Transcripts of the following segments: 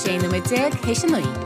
sé na déag hééis an nuí.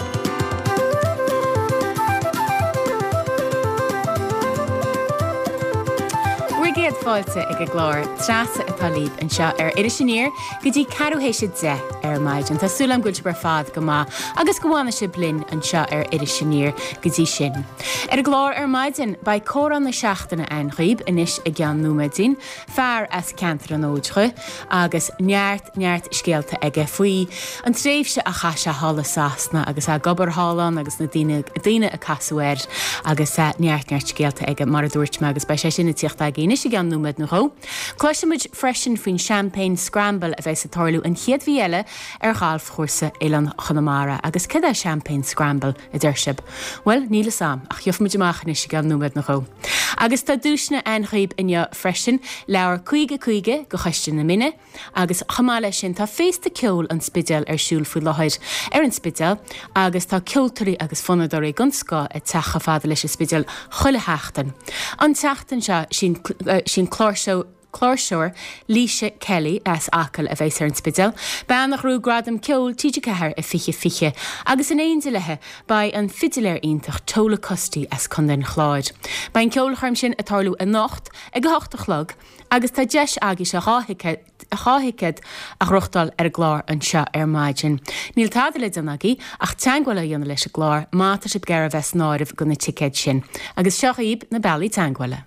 Géad fáilte ag glár trasa a talíb an seo idir sinníir go dtí carúhééis de maid an tásúlam gúilte bar fad go má agus gohána se blin an seo idir sinníir go dtí sin. Glár maidin ba córan na seachtainna anchaoib inis a gceann númadín, fearr as cantar an óidre agus neart scéalta aige faoi an tréimhse a chaise hála sásna agus a gobar hálan agus na daine a casúir agus neart scéalta aige mar a dúirt me agus ba sé sinna tíocht a géine gan númid na ró. Cloisimuid freisin faoin champagne scramble a bheits a tarlú an chiad bhíile gáilh chósa Élan Chonamara agus cad a champagne scramble a deirsib. Well, níla sam ach thiofmuid amachchan is gan númid na ró. Agus tá dúisna anchaoib inne freisin leabhar chuige go chaistean na mine agus chamáile sin tá fésta ceol an spidéal siúl faoi láthir an spidéal agus tá ceoltarí agus fonadorí gunscá a techa fada leis spidéal chuile heachtain. An teachtain sin chlárseoir Líse Kelly as acail a bheits an spidéal, beannach rú gradam ceol tíide cethir a fiche agus in éonsa lethe ba an fidiléir ionintach tóla costí as chun den chláid. Ba an ceolcharm sin a tarlú a nacht ag go 8 chlog agus tá deis agé se cháthicid a ruchtdal glár an seo maidin. Níl táda le an agé ach teanghile dhéanana leis a glár máta sib gar a bheits náirmh go na ticéid sin, agus seochaíb na bailí teanghile.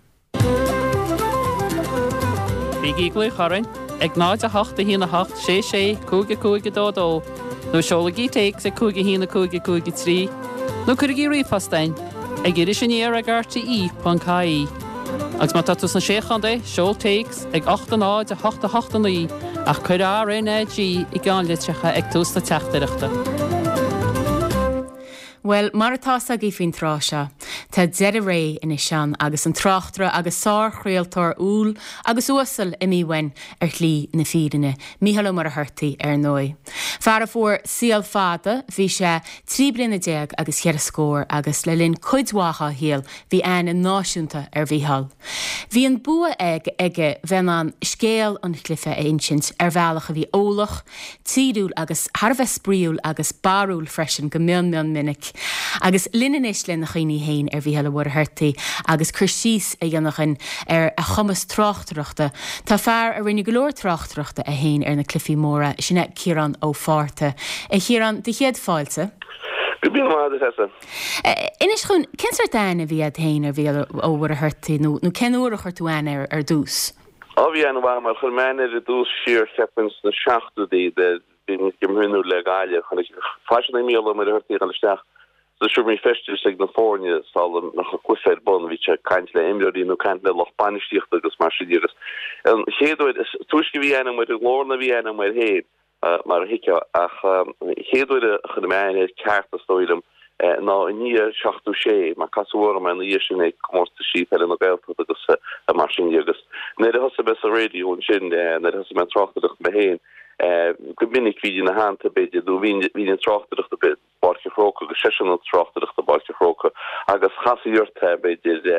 Bígí glú chorin, ag náid a 8 hína 8 sé cúige dó. Nó seolagí teig sa cúige hína cúige 3. Nó chuigí riomhfastein, ag idir sin éar a gartaí.caí. Agus má tatus na séchandé, seol teigs ag 8 náid a 8 naí, ach chuir RNAG i gáinlitrecha ag tús na teachtareachta. Well, mar atá a gí fin tráise, tá dead ré in sean agus an trachtra agus sár chréaltar úl agus uasal i míhain chlí na fírinne, míhall mar a thuirtaí nói. Fear a fuór síal fada, bhí sé 3 blina déag agus chear a scór agus le linn chuidmhacha héal bhí an náisiúnta bhíhall. Bhí an bua ige bhean an scéal an chlifa aintint bhealacha bhí ólach, tíúil agus Harbheith spríúil agus barúil freisin go mion minic. Agus linan is le na chuoine héin bhí heile bhar thuirtaí agus chur síos a dhéanachan a chumas tráchtareachta. Tá fearr a rinne golóir tráchtareachta a héin na clufií móra sinna Ciarán ó Fáirte. Ciarán, de chéad fáilte? Inis chun, cin daine bhí a héin bhí óhar a thuirtaí nó cenúra chuirtúin dús? Bhí an bhá mar chun mena a dús siar sepins na seachtaí de gimhúnú le gáile chun fáisina míola mar a thuirtaí an isteach. So sure me festival California sal nach kwfed bon vi kaint le embryo no kant le loch banisticht agus mar agus. Hédoid is tuske vi en met de glorna vi en met he mar hikja ach hédoid de mijn kaart stoidem na nie schachtú sé mar kasúor man isinnig komste si no geld agus a mar agus. Ne has be a radio sin net has men trachtcht beheen. Go minnig vi na hand te be do vi trachtcht de bit. Barkefroke go sessional trachtig de Barkefroke agus chasíirt be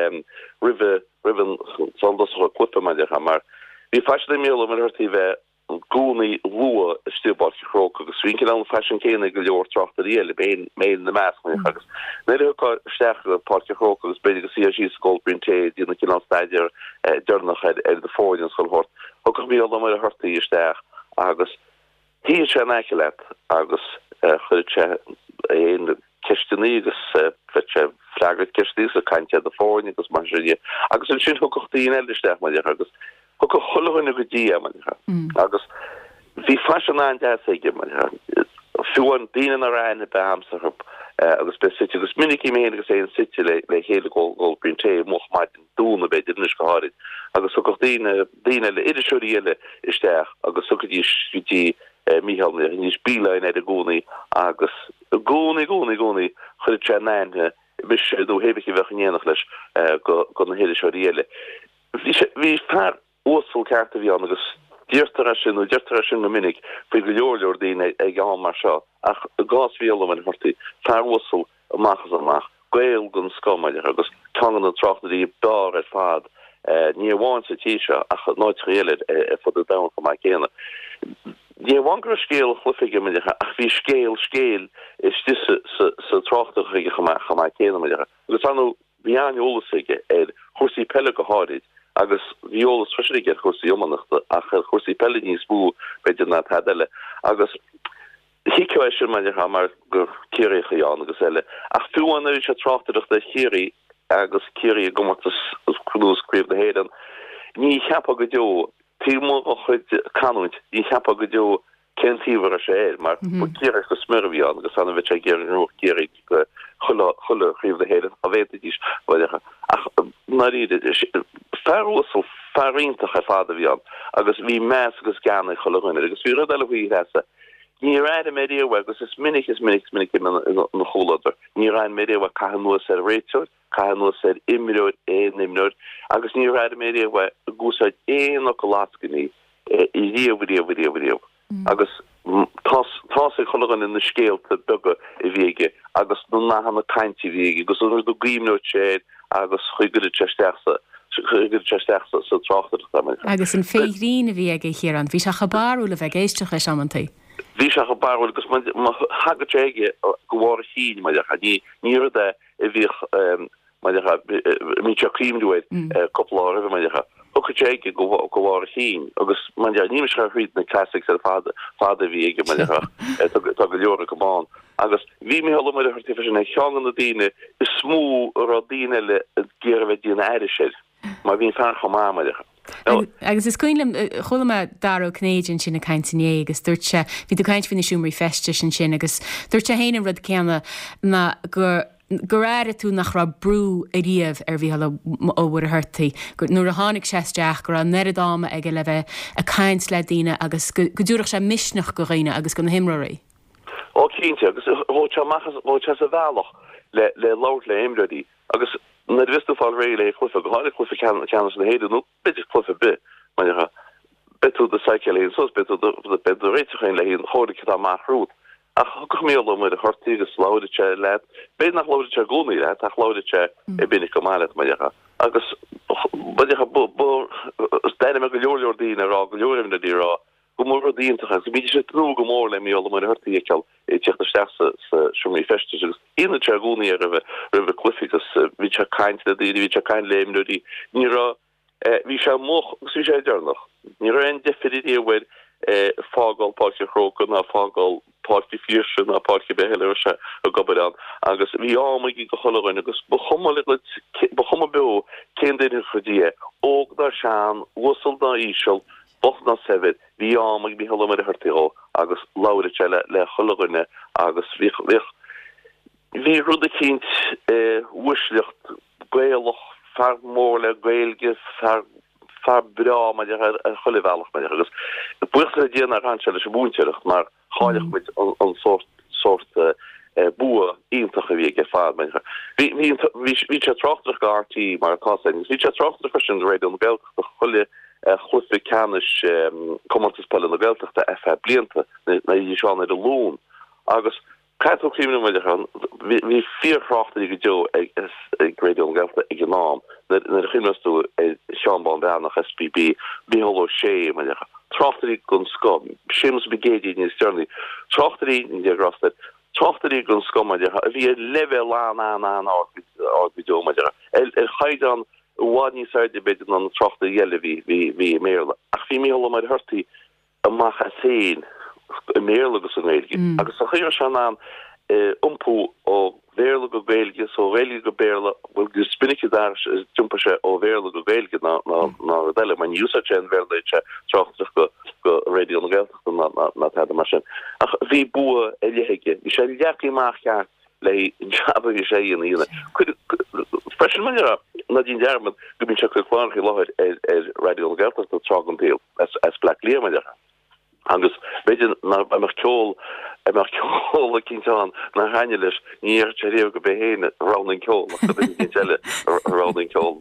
riven sondas klippe me ha maar vi fa mé om hurtive goni loe stu Barkefroke agus winken an fashion kene goor trachterele be me de maas agus ne sterke Barkefroke agus be CG Skolbrinte die na kinalstaidir durnach de fóin skal hort ook vi om hurti ster agus hi se nekelet agus chuche een kestenígus fragret kestí a kaintja de fóin agus mar agus an sin hochttí eldesteach me agus ho chollehunne godí man agus hí fashion an ige man fuan dían a rein be hamsar op agus be si agus minnig mé agus sé si le héle go brinte mocht ma den dúna be dit go harid agus hochttíine le idirisiile isteach agus sodí Michal ní spílein de goni agus goni chu nein bis do hebig wenénach leis go na hele chorile. Vi paar oosel karte vi agus Dirtar na minnig fi goor die ag ga mar ach gasviel men horti paar oosel machchas amach gweel gun skomeile agus tangen an tracht die dar faad ní bháin sa tíise ach nooit réile fo de da go mai chéine. Die wankere scale chluffige me ach vi scale is dis se trochtige gemaakt kennen dus an vi an jolige chosi pelle gehoudid agus violas frige chosi ommanachta ach chosi pelle ní spoe be na hadelle agus hi me ha maar gur kirige an geselle ach fu an se trochtig de hiri agus kiri gomatas krúskrief de heden ní heb go Timo kanút í heb go kentíver sé maar kier go smurvi an agus an wit ge no gerig cholle chríf de heden a weet is na ferwasel farintach fade vi an agus vi mes agus gerne cholle agus vi wie hesse Ní raid media agus is minnig na cholader. Ní raid media wa ka no ser rétor, ka no ser imrood nimnood, agus ní raid media wa gosa okolaskini video. Agus tas chogan in de scale te bugge vige, agus no na ha kaintje vige, gus er do grimno sé agus chuige chesteachse. So trachter. Agus een féríne viige hier an, vi a chabarúle ve géisteach samantí. Vi a bar gus hagetge go hí me ní de vi mit krim doet couple me ook go hí agus man nie ri na classics fade wie me jore gebaan agus wie me helle me artificial gangen diene is smó radine gere we die aide sé maar wie ver ga me. Agus is coinlim chola daró Canadian sin na caiintiné agus dúirte hí do caiint fin siúmarí feste sin agus dúirte héanaan rud ceanna na gur éire tú nach ra brú a riamh bhí óhar a thuirtaí gur nuair a tháinig séisteach gur an neiredáma ag le bheith a caiint le daine agus go dúireach sé misneach go réine agus go na himraí. Ó cínte agus bhte a bhealach le láir le imradí agus na wist fall ré chlufa goáile chlufa can na héidir nó bit chlufa bit man beú de cycle sos bit de bed réitchéin le hín chodig a marrút ach go mé me de hortigus laude le be nach laude goni le ach laude e bin ik mal me agus ste me goordien ra goorm de die ra gomor dien te gaan bi tro gomor le me me horti ikkel de stase feste in de goni rive cliffigus vi kaint vi kain leem no die ni vi moch vi noch ni en definitie we fágal páirce chrócan a fágal páirce fíorsin a páirce behéile se a gobar an agus bhí ámaigh go choláin agus bachoma be cén déine chudí óg dar sean wusal na ísisiil boch na sefid bhí ámaigh bhí thola mar a thuirtaí agus láire le choláine agus bhí rud a cinint wisleocht gaelach fear mór le gaelge far bra maar chollevelig maar dus de bucht die naar aanstellen is boentelig maar galig met een soort boer intige week ervaar men wie trachtig RT maar kost wie trachtig verschillende de radio geld de cholle goed kanisch commentaspellen de geld de F bliente na je zo naar de loon agus Kijk ook zien we gaan. Wie vier vrachten die je is radio geld econom. De gymnast toe Sean daar nog SPB. Wie hallo shame maar trachten die kon scom. Shames begedi in his journey. Trachten die in die grasted. Trachten die kon scom maar wie level aan video maar ga dan one side debate dan trachten jelle wie meer. Ach wie hallo maar hurty. Mag zien. Meerlegus an agus a chéir se an umpu ó véle go béelge so réige go béle wil gur spinnike daar jumpa se ó véle go béelge na delle man usagen verdeitse trochtch go radio geld na mar ach vi boe léige vi sé jaki maach jaar lei jab sé ine fresh man na din dermen go bin klar lo radio geld dat trogen deel as black leer me Angus weet mar kol kind aan na hanjeles niet go beheen rounding kol rounding kol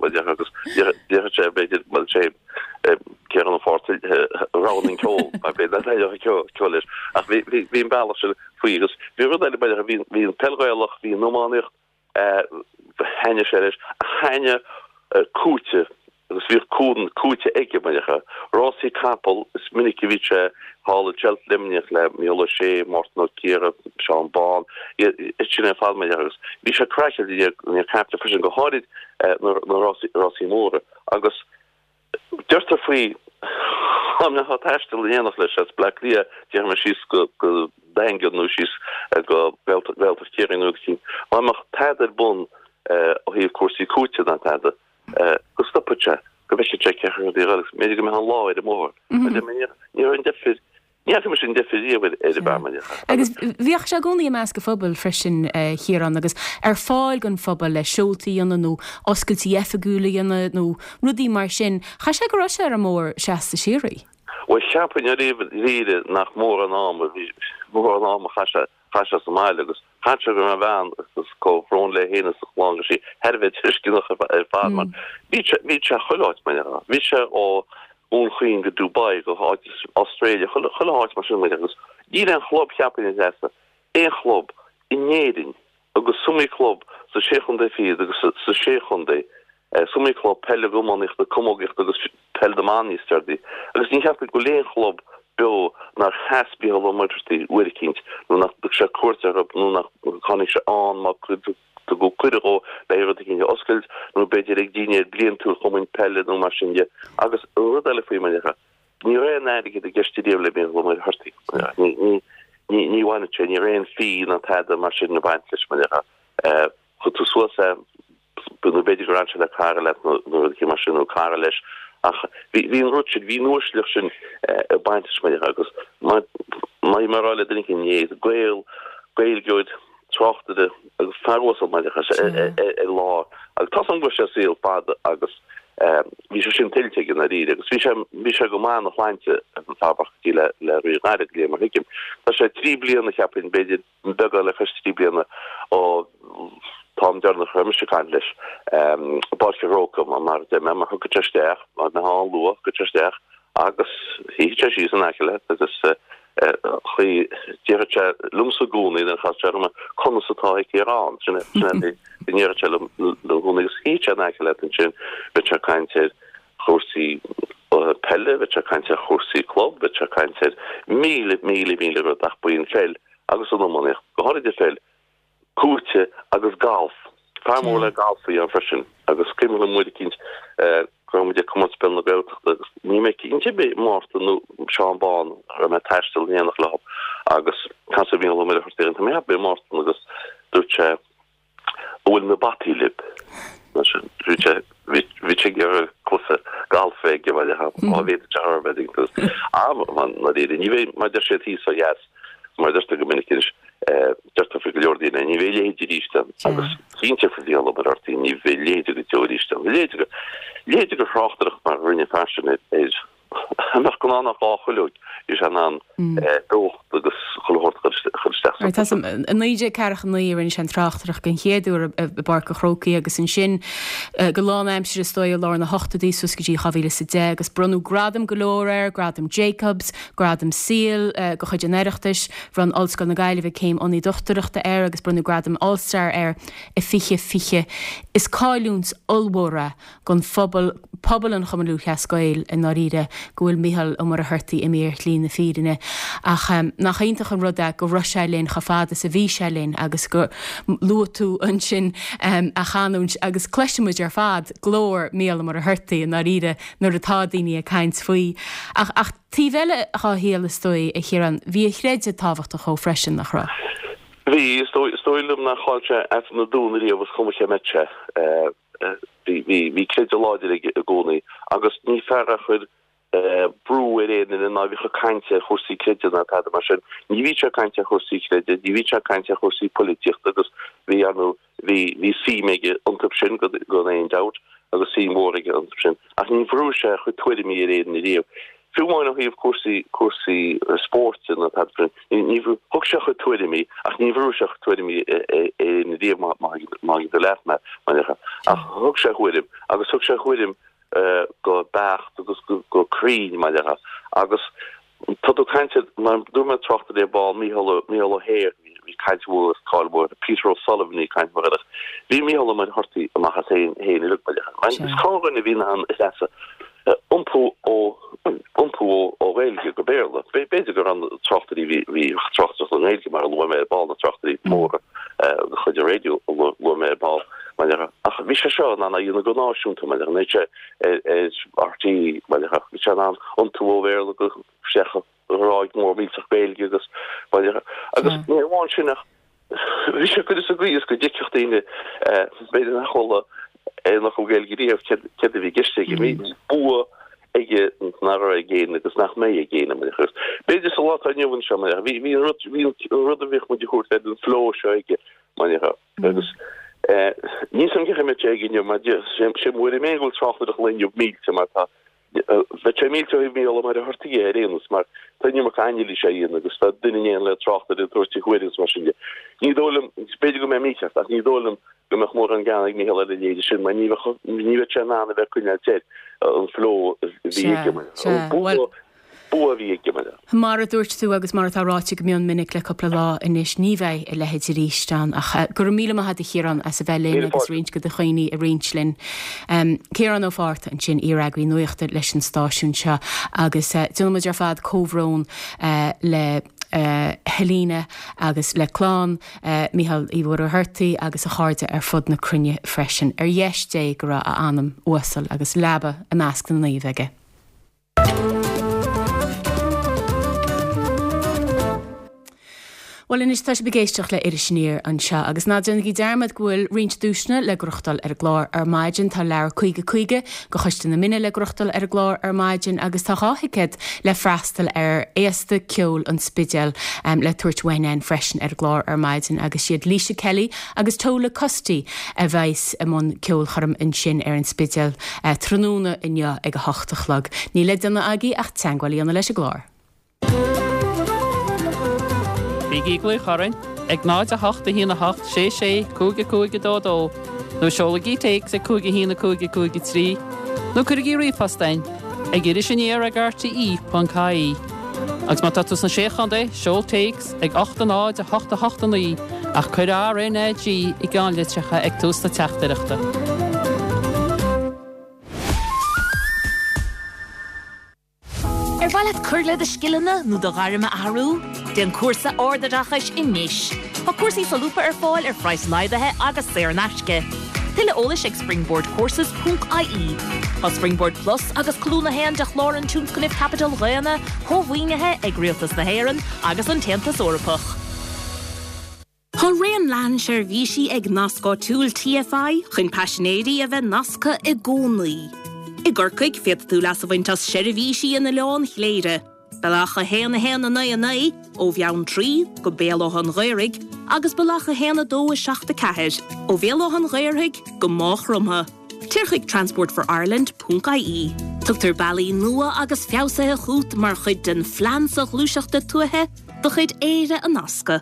keren fort rounding kol dat kol is ach wie bal fuigus wie een pelroch wie normaal nicht hanje is hanje koetje dus weer koeten koetje ikke maar Rossi chapel is minnig vice hall Chelt limniach le Miola sé Martin Kira Sean Ball sin fall me agus vi se crash cap fi go hodid na Rossi Moore agus just a free am na hat hastel enach leis as Black Lia me sis go dengel no sis go welterkering nokin ma mag tader bon o hi kursi koetje dan tader go stoppetje go vi check me me han law de mór ni in defis Ja sin defisí bar. Agus bhíoh se gcónaí meas go fphobal freisin chiaran agus fáil gon fphobal le seoltaí anna nó oscailtí efagúla anna nó rudí mar sin. Cha sé go sé ar mór seasta sií? Well seapan riide nach mór an am chaise sa máile agus chaise go a bhean agus có frón le héana sa chláin sí herved tuiscinach fád man. Bhí se choláit me bhí se ó onchuin go Dubai go Australia choláit mar sin agus í an chlub cheapin is essa éon chlub inéing agus sumí club sa séchundé fi agus sa séchundé sumí club pelle gomanich de komgicht agus pell de manisterdi agus ní heb go léon chlub be naar hasbi martí uirkint no nach se cuatar op no nach kann se an ma to go kuidiró le gin je oskelt no beidir ag dine blian tú chomin pelle no mar sinje agus rodelle fo mecha ní ré neige de gestidéle ben go mar harti ní wanna ní ré fi an had mar sin na baintles mecha chu tú so no beidir ran le kar le no mar sin no kar leis ach wie rutschid wie noorschlichten baintes me agus mai marale den in je gweel goed trochtede farwas op me lá tas an go seel pad agus vi se sin tiltegen na ri agus vi se go man nach leinte tabach le ri mar hikim dat se 3 bliene heb in be bugger le fest 3 bliene og Tom Derner Hermskan leis barke rokom mar de me mar gosteach mar na ha lo gosteach agus hi sí an akle agus chi lumse goen in gasme kon satá Iran hun hi an akle sin kaint chosi pelle kaint chosi club kaint mile dachboin fel agus man go de fel koertje agus golf farmle golf an freschen agus skimmel moedekins je kom spel be nie me be master no Seanbaan me testel enig la agus kan se wie me versteren me be master agus dutje me batti lip vi ge kose golfve wel je ha weet wedding man na nie maar der hi so yes maar dat geminnig just of Jordi en nie wil dieste agus sintje verdeel op arti nie wil teoriste lege vrachterig maar runnne fashion is nach kon aan nach geluk is aan doch agus gehoord an níide ceach nuíann sin trachtarach gan chéadú barca chrócaí agus an sin goláim si stoi lá na 8 sus gotí chavíle sa de agus brunú gradam golóir gradam Jacobs gradam Seal go chuid aneireachtas ran allsco na gaiileh céim aní dochtarachta agus brunú gradam Ulster I fiche is cáilúns olmóra gon pobl an chumanú cheascail in náíide gohfuil Michael ó mar a thuirtaí I méir lín na fírinne ach nach chaintach an rudde go Rosilén chafáda sa bhí selén agus go luú an sin a chaúnt agus cléisimuid ar fad glór méal mar a thuirtaí na ide nuair atá daoine a caiint faoi ach tí bheile cha héal stoi a chéan bhí chréide táhacht a cho freisin nach ra. Bhí stoilm nach cháilte ef na dúnaí agus chumiche metse hí cléide láidir a gcónaí agus ní ferra chud brú in na vi kainte chosí kredi na had mar ni vi kainte chosí kredi ni vi kainte chosí politik agus vi an vi si mege ontopsin go ein doubt agus si morige ontopsin ach ni vrú se chu 20 mé reden idee fi noch hi kosi sport in dat had ni hu se chu 20 mé ach ni vrú se 20 mé in idee mag de lef me ach hu se chuim agus hu se chuim go bacht agus go krín me agus to kaint man do me trocht de ball mi her vi kaint wo callboard Peter O'Sullivan kaint mar vi mi man horti ma ha sé he lu me kan vi an is umpo gailge go beerle. Beidir go an trochtarí vi trochtach an éige mar lo me ball na trochtarí mór chud a radio lo me ball. Ach vi se seo an a go náisiúnta me nete RT vi an ontuóverle go secha ráid mór víach België agus méháin sinnach vi se go a grí go dichochttaine beidir nach cholle nach go geelgeríh ke vi giste mé bu ige nar géine agus nach mé géine me chust. Beidir a lot an jowen se vi ruddervich moet je goed den flo ige man agus ní sam ge met gin ma sé mo mégel troch de lin op mí mar mí mé mar hartigus maar tan ma einlí sé agus dat dunne le trocht de tosti huiris mar ní dolum spe go mé mí ní dolum go me mór an gan ní hele lé sin ma ní an ver kun an flo Mar a dúirt tú agus mar aráte go mion minic le coppla lá inis níheith I lehéid I rístan ach gur míle had I chéan as a bhelén agus réint go de chuoine a réintlin. Céan ó fáta an sin iaragí nuochtta leis an stáisiún se agus dúid ar fad cóhrón le Helena agus le chlán Míhall Íhór Hirtaí agus a cháde ar fud na crunne freisin ar dhéisté go ra a anam uasal agus leba a measc na naomheige. Well inis tá begéisteach le irisníir an se agus ná dénne dermad ghfuil riint dúsne le grochtal ar glár ar maidin tá leir chuige go chuiste na mine le grochtal ar glár ar maidin agus tá cháthicid le freistal ar éasta ceol an spidéal le tuairthain freisin ar glár ar maidin agus siad Líse Kelly agus tóla costí a bheits am ceol chum in sin ar an spidéal tróna inne ag a hochtachlag. Ní le duna agé ach teangáil anna leis a glár. Bhí gluí chorainn ag náid a 8 hína 8 sé cúige dó nó seolalaí teig sa cúige hína cúige trí nó chuigí riomhfastein ag idir sin ar ag RTE.caí. Agus má tatú san séchandé seol teigs ag 8 náid a 8 naí ach chuir RNG I gáinlitrecha ag tústa teachtareachta. Bhile curla de skillne nó do garime ahrú, den cuasa ordarachas inis. Tá cuasaí sa lúpa ar fáil ar phráis leidathe agus sé ar naisce. Tuile ólas ag springboardcourses.ie. Tá Springboard Plus agus clúna héan de chlóran túnscnibh capital réana, thomhaoinethe ag rialtas na héireann agus an tentas orpach. Tá réan lean seir bhísí ag nascá túil TFI chun passionéirí a bheith nasca I gcónaí. I gurcaig fiad tú las a bhaintas seirbhísí in na leán chléire. Belacha héna na ó bheann trí go béalóhan réirig agus belacha héna dó a 7 ó bhéalóhan réirigh go máchrumha. Tíirchaig transportforireland.ie. Tugtar bailí nua agus fiosathe chuút mar chuid den flansach lúiseachta tuathe do chuid éire a nasca.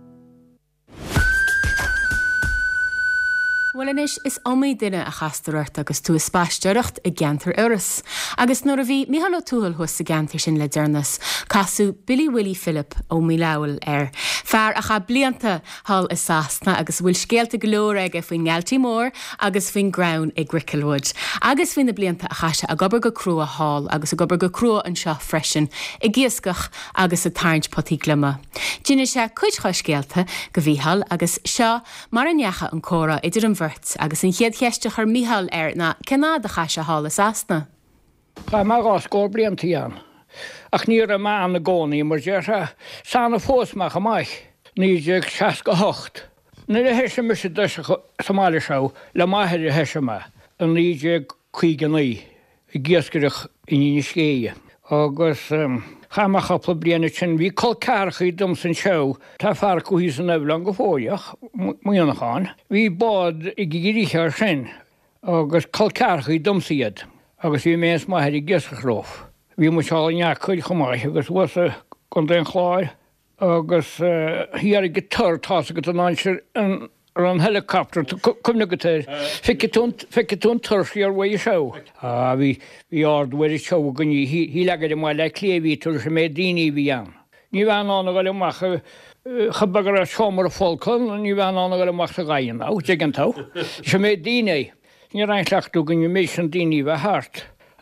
Well inis is omí duine a chastarirta agus tú spáisteoireacht I gceantar uras. Agus nuair a bhí Mícheál Ó Tuathail thus a gceantar sin le dearnas, casú Billy Willie Philip ó Míleabhail ar. Fear a cha blianta hall is sasna agus bhfuil scéalta golóir aige faoin ngealtaí mór agus faoin ground ag Grickelwood. Agus faoin na blianta a chaise a gobar go crua hall agus a gobar go crua an seo freisin I gíascach agus a tarint potí gluma. Dine se chuidcha scéalta go bhíhall agus seo mar an neacha an córa idir an bhirt agus an chéad cheiste chur Mícheál ar na cená de chaise hall is asna. Tá má gá scór bliantaí an. Ach níor a má na gcónaí mar deir sána fósmach a maiich, níidir 68. Na le heise mu sé duise Somália seo le maithir a heise me, an níidir 5 I gíascaireach in ní scéie. Agus chaach chapla bliana sin bhí colcarchaí dom san seo tá fear go hí san nebhlan go fóideach muonacháin. Bhí bád I gíríchear sin agus colcarchaí domsaíad agus bhí més maithir I gíascaireach. Bhí mu seáil neach chuid chomáith agus wasa chun den chláir agus hiar I gitar tása go anáintir an helicopter cumna go téir ficitún tuirsaí ar bhaid seo. Bhí ardhfuir seo go hí legad mai le cléhí tuair sa mé daoine bhí an. Ní bhean anna go leach chabagar a seomar a fólcail, ní bhean anna go leach a gaian á, dig an tá. Sa mé daoine, ní reinleachú go mé an daoine bheith hart.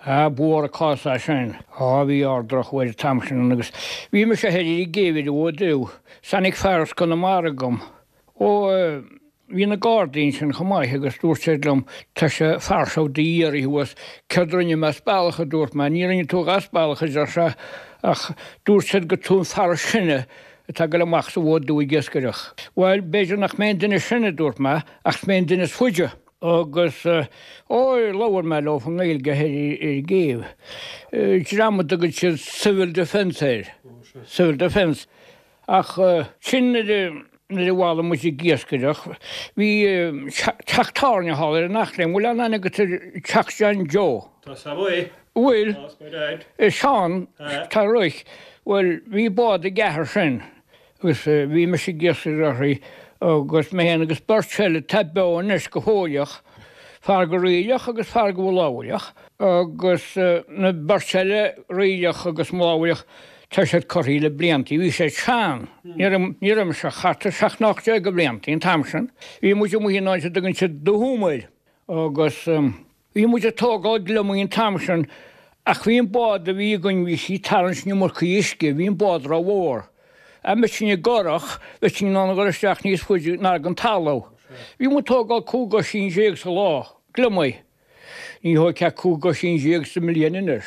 búar a cása sin bhí ardrach bhfuil tamsin agus. Bhí me sé heidir géhid ó dú, sannig fearras go na maragam. ó hí na gádaín sin chomáith agus dúirtélum tá sé fearsá díarí huas cedrunne me spálacha dúirt me, ní rinne tú gaspálacha dear se ach dúirtead go tún fear sinne tá go leach sa bhd dú i ggéascaireach. Bhil beidir nach mé duine sinne dúirt me ach mé duine fuide. agus láhar me le fan éilge i géh. Drámad agad si civil defence éir. Civil defence. Ach sinne na bhála mu i ggéascaireach. Bhí teachtáne háir nachléim, bhfuil an ana go teachsean Jo. Bhfuil seán tá roiich bhfuil bhí bád a gethar sin, agus bhí me sé ggéascaireachí agus mé héana agus bartseile tebbeáin is go hóileach, far go riileach agus far go bhláileach, agus na bartseile riileach agus mláileach tá sé choíle blianttí, bhí sé seán, níram se chatta seachnáte go blianttí an tamsin. Bhí mu muhíáide dogann se dohúmaid agus bhí mu tógáil lemoíon tamsin ach bhíon bád a bhí gon bhí sí tarans nimar chuisce, bhíon bád rá mhór. A me sinne gorach be sin ná go isteach níos fuidir ná an taló. Bhí mu tógáil cúga sin séag sa lá, glumai. Ní ho ce cúga sin séag sa milliónidir.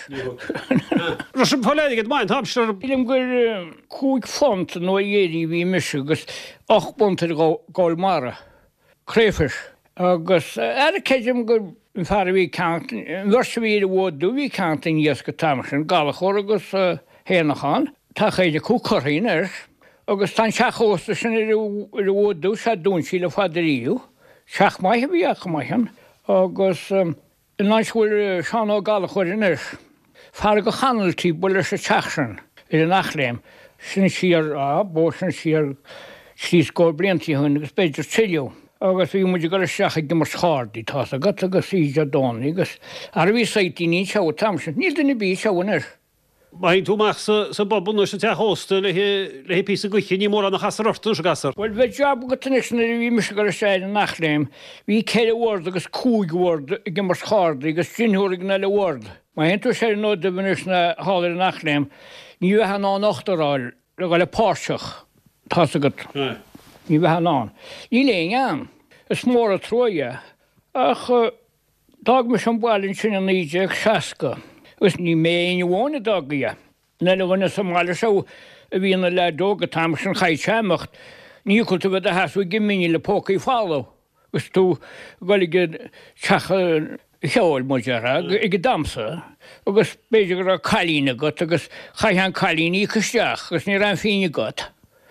Ros an poléigad main tamsir. Ilm gur cúig font nó dhéirí bhí mis agus 8 buntar gáil mara. Créfis. Agus ceidim gur fear bhí cant, bhirsa bhí a bhdú bhí cant in dhéas go tamsin, galachor agus héanachán. Tá chéidir cúchaín agus tá seachósta sin ar bhdú se dún sí le fadaríú, seach maithe bhí a maihan, agus náishfuil seán ó galachóirin fear go chanaltí buile sa teachsan ar an nachléim, sin siar bó sin siar slíscóil blianttí hunn agus beidir tiú. Agus bhí muidir go seacha go mar chádaí tá agat agus íide dána agus ar bhí saití ní seo tamsin, níl duna bí seohanar. Ma'n túmach sa bobl nhw sy'n te hosta le hi pys y gwychyn ni môr an achas yr ortwn sy'n gasar. Wel, fe job o gytynus yn yr fi mysig ar y sain yn nachleim, fi ceir y word agos cwg word i gymryd chord, agos dynhwyr i gynnal y word. Mae hyn dwi'n siarad nod y fynus na halir yn nachleim, ni yw han o'n ochdor ol, le gael y porsiach, tas agos. Ni yw han o'n. Ni lein am, ys môr o troia, ach dag mis yn bwalyn sy'n yn eidig siasga. Ys ni mein yw'n y dogia. Nel o'n ysymgal ysw y fi yn y ledog y tam sy'n chai siamacht. Ni yw'n tyfod y hasw gymyn i le poc i ffalo. Ys tŵ gol i gyd siach lleol mwydera, i gyd damsa. Ys beidig ar calin y got, ys chai han calin i cystiach, ys ni ran ffyn i got.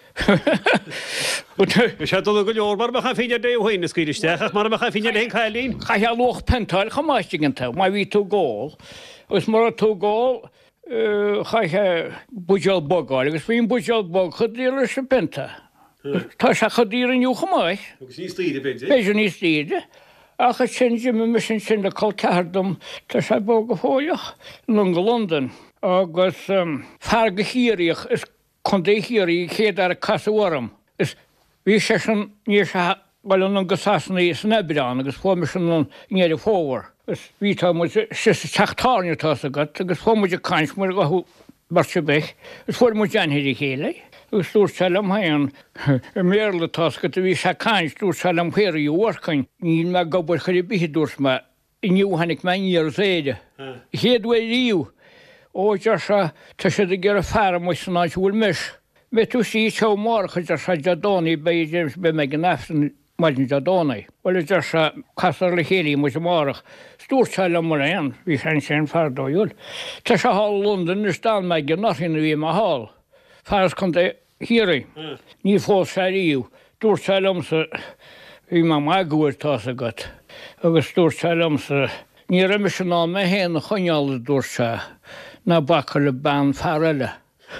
Siad oedd y gwylio'r mar bach a ffeinio deu hwyn ysgwydistech, ach mar bach a ffeinio deu'n caelin. Chai ha loch pental, chamaistig yn taw, mae fi tŵ gol. Os mar tŵ gol, chai ha bwysol bogol, agos fi'n bwysol bog, chydir ys y penta. Ta sa chydir yn yw chamaich. Agus ni strid y byd, Beis ni strid. Ach a sy'n jym yn mysyn sy'n da cael cardwm, ta sa bog o fwyach, lwng o London. Agos farg y hiriach, ys condau hiri ched ar y casa waram. Ys fi sy'n ni sa wel yn gysasna i snebran, agos fo mysyn yn nyer i ffawr. Ys fi ta mwyd sy'n teachtarni tas agat, agos fo mwyd y cains mwyd gahu barsio bech. Ys fo mwyd jan hiri chele. Ys dŵr salam hain, y merle tas agat fi sa cains dŵr salam hiri i warcain. Ni'n ma gobor chari bihi dŵrs ma, i niw hanig ma ni'r zede. Hedwe riw. O jasa ta sydd i gyda ffara mwys yn oes wyl mysh. Fe tu si chaw mor chyd jasa jadoni bei James be meg yn aften majn jadoni. Wel y jasa casar le heli mwys y morach. Stwr salam mor ein, fi sy'n sy'n ffardo ywl. Ta sa hol London ys dan meg yn orhin i fi ma hol. Faras konta hiri. Ni ffos ar iw. Stwr salam sa fi ma magwyr tas agat. Agus stwr salam sa ni rymysyn o'n me hen choniol y dwr sa. Na bakar y ban farale.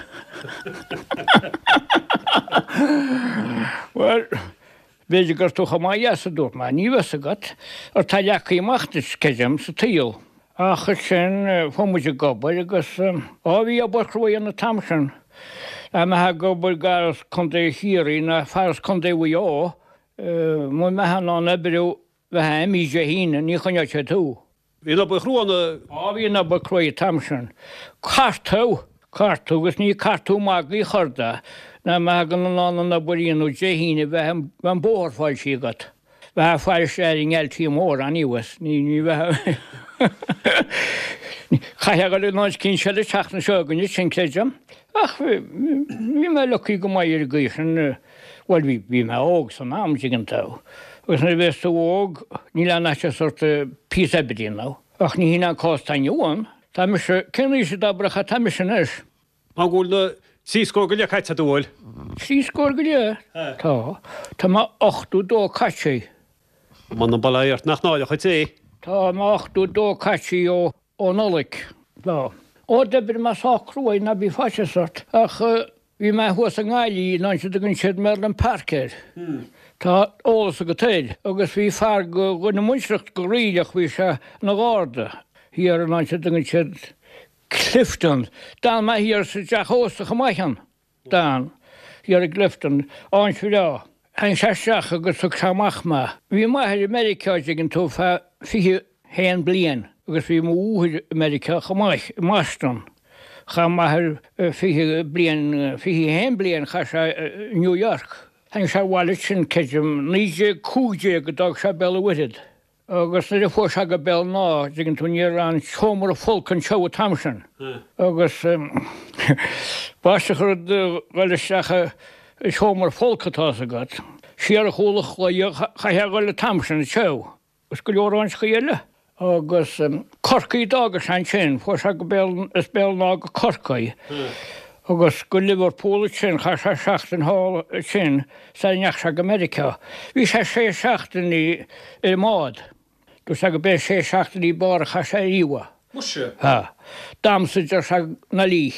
Wel, beidir gur tú chamá a dúr má níhas agat, ar tá leach í machtas ceim sa tíl. Acha sin fómuide gobar agus bhí a borchrúí an na tamsin. A me ha gobar garas condé hírí na faras condé bhuiá, mu me han an ebriú bheit ha mí hína ní chuine tú. Bhí na chrúna Bhí na ba cruí tamsin. Cartú gus ní cartú mag í chuda na me gan an na buíonú déhíine bheit an bórfáil sí gat. Bheit fáil séing eltí mór an íwas ní bheit. Chaithe go ná cín se le teachna seganní sin cléidirm. Ach bhí me leí go maiir gaisan bhil bhí me óg san am an tá. Agus na bheits óg ní le naiste sorta pí ebedí ná. Ach ní hína cástainúin, Tá me se cinní sé dabracha tá me sin is. Má gúil na síscó go le caiite dúil. Síscór go lé? Tá. Tá má 8ú dó caite. Man na bailíart nach náide chuid é. Tá má 8ú dó caite ó nolaigh. Tá. Ó debir má sacrúid na bhí fáise sort. Ach bhí me thuas an gáilí ná se gon siad mar an parcéir. Tá ólas a go tail, agus bhí fear go na muireacht go riileach bhí se na gáda. Híar an se gon siad Clifton. Dan me híar sa deachósta go maichan. Dan. Híar a Clifton. Áin fi lá. Ein seach agus su seach me. Bhí maithir Americaide an tú fi héan blian. Agus bhí úthir America go Maston. Cha maithir fi blian fi héan blian cha se New York. Ein se bhile sin ceidim níide cúide go dag se bell wiid. Agus na fó se go bell ná gin túníar an chomar a folk an seo tamsin. Agus báiste chu bhile secha chomar folkatá a gat. Siar a cholach le chahe goile tamsin seo. Gus go leorráin chéile. Agus corcaí dagus an sin, fó se go is bell ná go corcaí. Agus go Liverpool sin cha se seachtain há sin sa neach se America. Bhí sé seachtain í mád. Dú se go bé seachtain í bar cha sé íha. Muise? Damsaidir se na lí.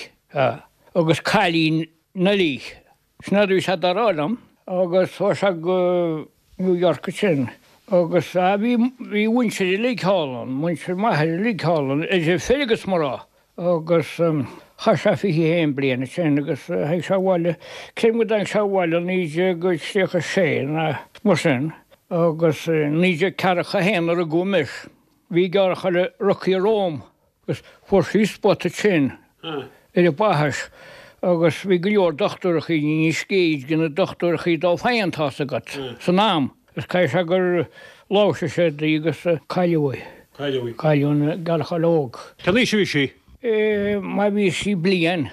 Agus cailín na lí. Snadú se darrálam, agus fá se go New York sin. Agus bhí bhainseir i líhálan, muinseir maithir i líhálan, sé fégus marrá. Agus cha se fi héon bliana sin agus he se bhile céim go an se bhile níide go tíocha sé na mar sin agus níide cecha héanaar a gomis. Bhí garcha le rochaí Róm gus fuór síspóta sin i báthais agus bhí go leor dochtúrachaí ní scéid gin na dochtúrachaí dá féantá agat san nám. Gus cai se gur láise sé agus caiilehhaid. Caiilún galcha lóg. Tá ní sé sí? Má bhí sí blian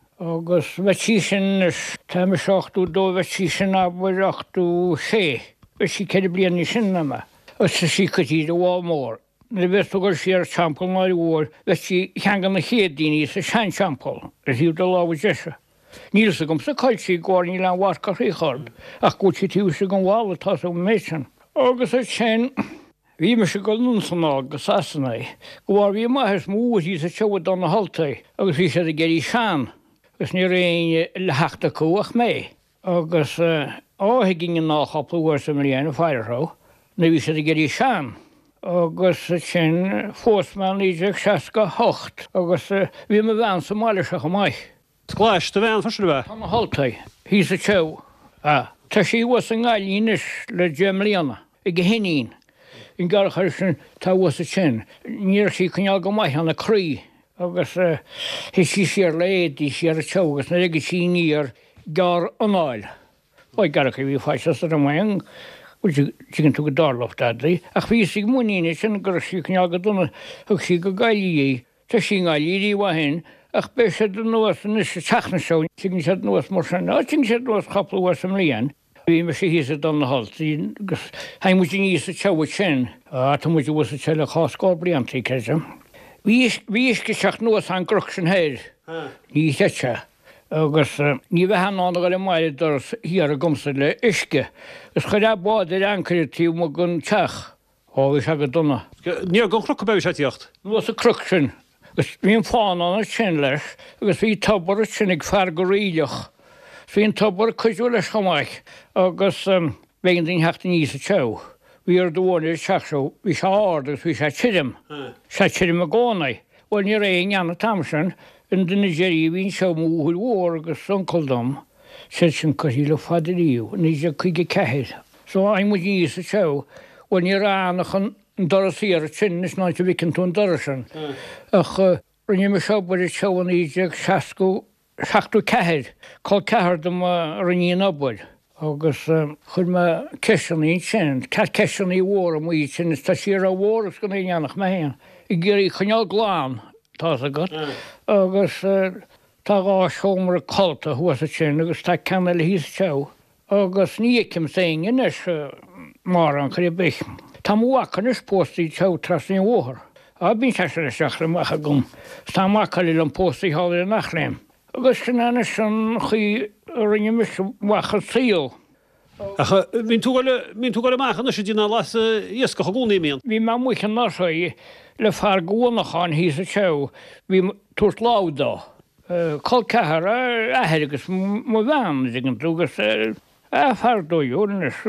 agus bheití sin tá me seachtú dó bheití sin a bhreachtú sé, bheit sí ceidir blian ní sin nama. Os sa sí chutí do bháil mór. Na bheits gur sí ar champel náir bhór, bheit sí cheangan na chédaoine sa sean champel, ar hiú do lábh deise. Níl sa gom sa caiil sí gáirní le bhharca réchard, ach go sí tíú sa go bhála tá sa méisian. Agus a sin bhí me se go núnsaná go sasanna, go bhhar bhí maithir múí sa tead don na haltaí, agus bhí sé a geirí seán, gus ní réine le heachta cuaach mé. Agus áthe gin náchapla sa mlíana feirrá, na bhí sé a geirí seán. Agus sin fósman líidir 68, agus bhí me bhean sa máile se go maiith. Gláis do bhean fasú bheith? Tá na haltaí, hí sa teo. Tá sí was an gáilínis le Gemlíana, i go hinín. In garchar sin tá was a sin. Níor sí chuneal go maith an na crí, agus hí sí sé léadí sí ar a tegus na ige sí níor gar anáil. Bá garcha bhí fáiste ar an maing, ginn tú go dálacht adlaí, ach bhí sí muíine sin gur sí chuneal go duna thug sí go gaiilí, tá sí gáilíí wahin, ach be sé den nuas is teachna seo, sin sé nuas mar sin, sin sé nuas chapla am líon. Bhí me sé híasa don na haltaí, gus haimú níos a teha sin, tá muidir was a teile chásáil bliantaí ceise. Bhí go seach nuas an gruch sin héir, ní teite, agus ní bheith anána go le maiile doras híar a gomsa le isce, gus chuir bád ar ancairtíú mo gon teach, bhí se go duna. Níor go chrucha beh sé tíocht? Nuas a cruch sin, gus bhíon fáin an sin leis, agus bhí tabbar sin ag fear go riileach. Bhíon tabbar chuidú leis chomáich agus bhégan dín heachta níos a teo. Bhí ar dúir seachseo, bhí se ádas bhí sé tirim. Se tirim a gánaí. Bhil ní ré anna tamsin in do Nigéria bhín seo múthúil mhór agus suncaldom sé sin chuí le fadaríú, níos a chuige ceir. So aimmu níos a teo, bhil ní ránach an doras íar sin is náid bhícinn tún dorasan. Ach rinne me seo bud tehan íideag 64 có cehar do riníon abbaid. Agus chud me ceisianí sin, ceisianí mhór am í sin is tá siar a mhóras go éanach me héan. I ggéirí chuneál gláán tá agat, agus tá gá seomar a colta thuas a sin, agus tá ceanna le híos teo. Agus nícim saing inis mar an chuir bich. Tá mhachan is póstaí teo tras ní mhór. A bín te le seachra macha gom, tá machaí an póstaí háir a nachléim. Agus sin ana sin chuí rinne mis wacha síl. Mín tú go maicha sé dína las iasca gúnaí míon. Bhí má muchan násaí le fear gúnachán hí a teo, bhí túirt láda. Col cehar aheirigus mo bhean an túgus fardóú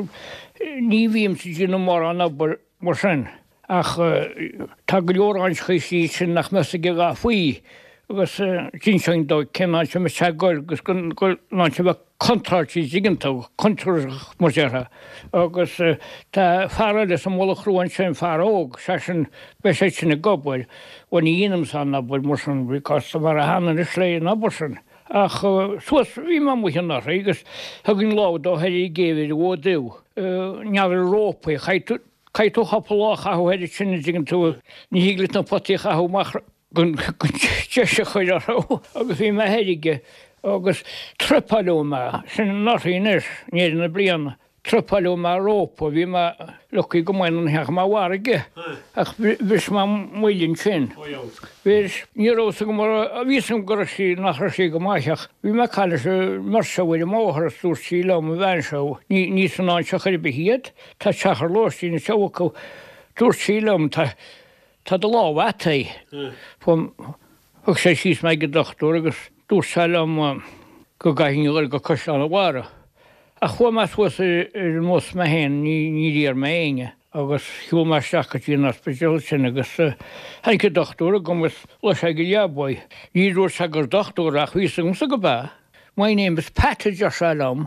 ní bhíim sa dína mar an mar sin. Ach tá go leoráin chuí sin nach me a gá faoi. Agus cinsein dó cená se me se goil gus ná se bh contratí zigantá contra margétha. Agus tá fearile sa móla chrúin sin fearóg se sin be sé sinna gobhfuil bhain íanam san nabhfuil mar sin bhíá mar a hanan is lé nabarsin. Ach suas bhí má muchan nach agus thuginn ládó heidir géhir bhdú. Neadar rópa chaitú hapalá chahuidir sinna zigan tú ní híglit na potí chahuach gun teise chuile agus bhí me heidige agus tripalúma sin nachíis néidir na bliana tripalúma rópa bhí me luchaí go maiin an heach má bhharige ach bhís má muilinn sin. Bhís nírósa go mar a bhísam gur sí nach sí go maiiseach. Bhí me chaile mar se bhfuil móthar súr sí le a bhain seo ní san áin se chuir behiad tá teachar lóí na seocha dúr sílam Tá do láhhataí thug sé síos me go dochtú agus dúr selam go gaiinúil go cosán bhhara. A chu me thuas ar mós me héin ní ar méine agus thuú me seachchatí na speisial sin agus hain go dochtúra gomas le sé go leabbaid. Ní dúir se gur dochtúra a chuísam sa go bá. Mai néim bes Patrick a selam.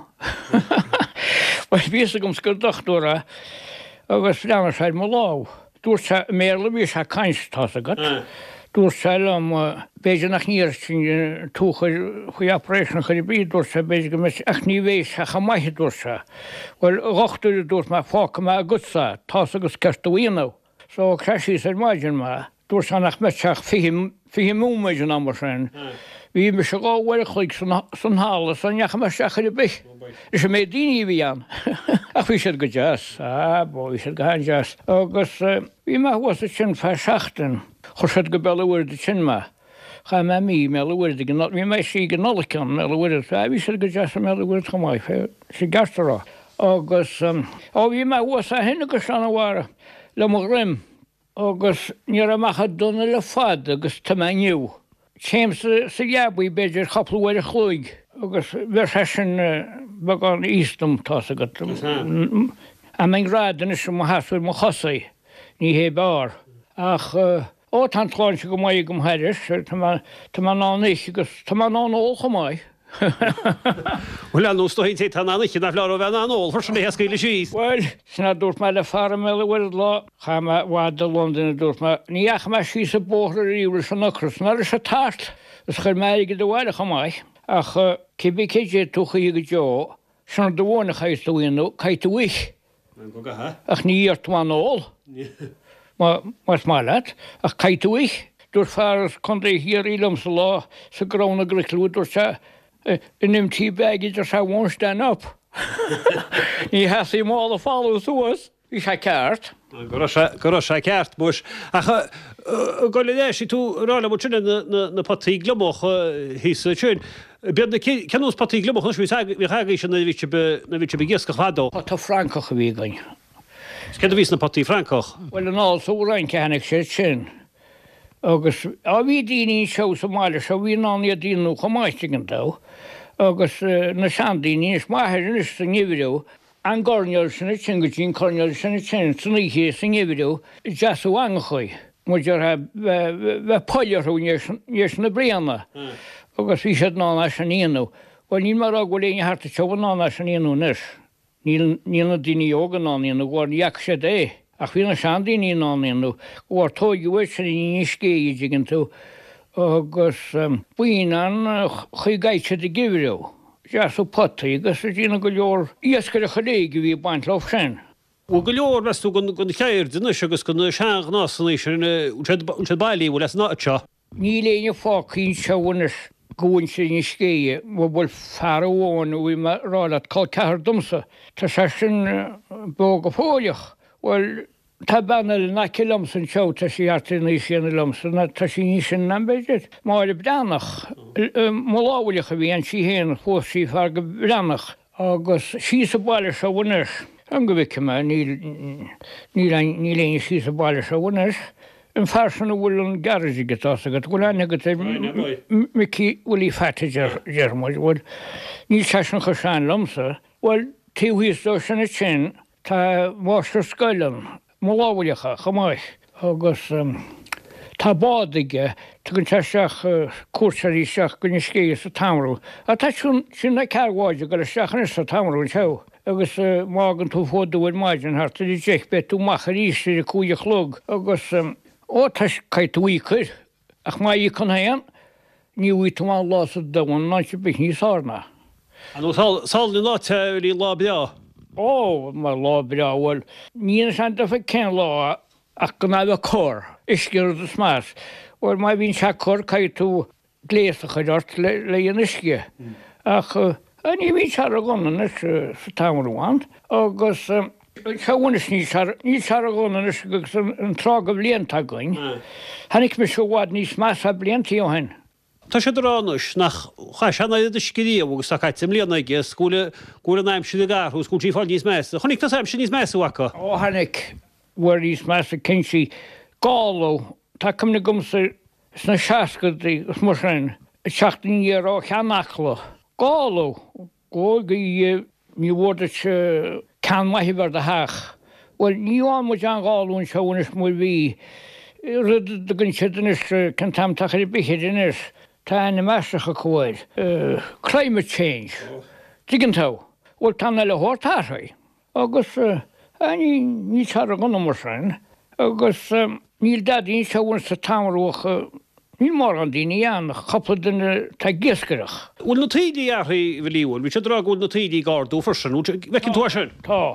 Mas bísa gom gur dochtúra agus leanna séid má láh. Dúr se méle bhí se caiinstá agat. Dúr se am béidir nach níir sin chuí operation chuir bí dúr se béidir go ach ní bhééis a cha maithe dúr se. Bhfuil rochtúir dúirt me fáca me a gutsa tá agus ceirtaíanamh, so creisí ar maidin me. Dúr se nach meteach fi múméidin am mar sin. Bhí me se gáhhair chuig san hála san necha me seachar i bich. Is sé mé daoine bhí an. Ach bhí sé go jazz, bhí sé go jazz. Agus bhí me was a sin fe seachtain, chu sé go bellhhuiir de sin me. Cha me mí mellhhuiir bhí mé sí go nolachan mellhhuiir, bhí sé go jazz a mellhhuiir chamáid fé sé gastarrá. Agus bhí me was a hinna go seanna bhhara le mo rim, agus ní amachcha donna le fad agus tá nniu. Chéim sa leabbaí beidir chapalhfuir a chluig, agus bhir sin bag an ístam tá agat. A mé rádan is sem hasúir mo chosaí ní hé bar. Ach tan tláin se go maiid gom heidir, tá náis agus tá ná ó chamáid. Well nó sto té tan anna na le bhe anól for sem mé scaile síos. Well, sinna dúirt me le far meile bhfuil lá cha bhád a London dúirt me níach me sí sa bóthir íúir san nachras ná is a tart is chuir méige do bhile chamáid ach cibí céidir tuchaí go deo sinna do bhna chaid doíonú caiitúich ach níart manól mas máile ach caiitúich dúir fear chundé hir ílam sa lá sa grána griclú dúir se in tí begidir se won't stand up. Ní heí mála fáú suas, hí se ceart. Go sé ceart buis. Go le éis tú rála mu sinna na patí glomoch hí sin. Cenús patí glomoch bhí chaige sin na bhí be ggéasca chadó. Tá Francach a bhí gain. Ce vís na patí Francach? Well an á súrain cehannig sé sin. Agus a bhí daoine seo Somália se bhí náí a dtíanú chomáistigin dá, agus na seandaoine is maithir is san nghibhreú an gáneir sinna sin go dtín corneir sinna sin sanna hé san nghibhreú deasú angachuid, mu bheith poilearú níos na brianna, agus bhí sé ná san íanú. Bhil ní mar a bhfuil éon harta teo ná san íanú nis. Níl na daoine ógan ná íanú bháin jaach sé é. ach bhí na seandaí náíonú bhar tóigiúid sin ní scéide gin tú agus buin an chuigaiite de gibhreú. Deasú potaí agus a dtína go leor íascar a choléigi bhí baint leh sin. Go leor meú gon chéir duna agus gon seach násanní sin bailí bhfuil leis náteo. Ní léine fácín sehanas gúin sin ní scéie bhfuil fearháin bhí rála cá cethir dumsa Tá sé sin bó go fóliach bhfuil tá banal na kilomsan seo tá sí artna síanana lomsa na tá sí ní sin nambeidir máir breannach móláhaileach a bhí an sí héana fósí fear go breannach agus sí sa bailile se bhuiir an go bhicime ní léine sí sa bailile se bhuiir an farsanna bhfuil an garage gotá agad bhfuil aine go micí bhfuil í fete dearmid bhfuil ní tean chu seán lomsa bhfuil tíhíosdó sinna sin tá máiste scoilan móláhailecha chamáis agus tá bádaige tugann teisteach cuasaí seach gonne scéas sa tamrú. A tá sin na ceháide go seachna sa tamrún teo, agus mágan tú fódúid maidin hartta dí deich be tú machar ísir a cúide chlog agus tá caiitúí chuir ach má í chun héan ní bhí tú má lása dohain ná se be ní sána. An sáilú láte í lá beá. Má lá breáhfuil níana seanta fa cén lá ach go bh cór isceir a smás bhil mai bhín se cór caiid tú gléasa chuirt le an isce ach ní bhí se a gona sa tamháin agus sehanas ní se a gona agus an trá go blianta goin hanig me se bhád níos más a blianttaí ó hen. Tá sé ránus nach seanna de scií agus caiit sem líana ige scúla naim si garú scúltíí fáil níos meas. Chonig tá sem sin níos measúhacha. Ó hanig bhar níos meas a cinsí gáú tá cumna gomsa sna seacadaí gus mar sin seachtaíarrá cheannachla. Gáú go ní bhda se cean maithíhar a heach. Bhil níháin mu an gáún seonas mu bhí rud gunn sidanis can tamtachar i bichéidinis. Tá na meistecha cuair climate change. Digantá bhfuil tanna le háirtáthraí agus ní tar a gona mar sin agus níl dadín sehain sa tamrócha ní mar an daine an chopla duna tá giscairech. Bhfuil na taidí arthaí bhíhil, bhí sé drá bhfuil na taidí gáardú farsin bhecinn tú sin?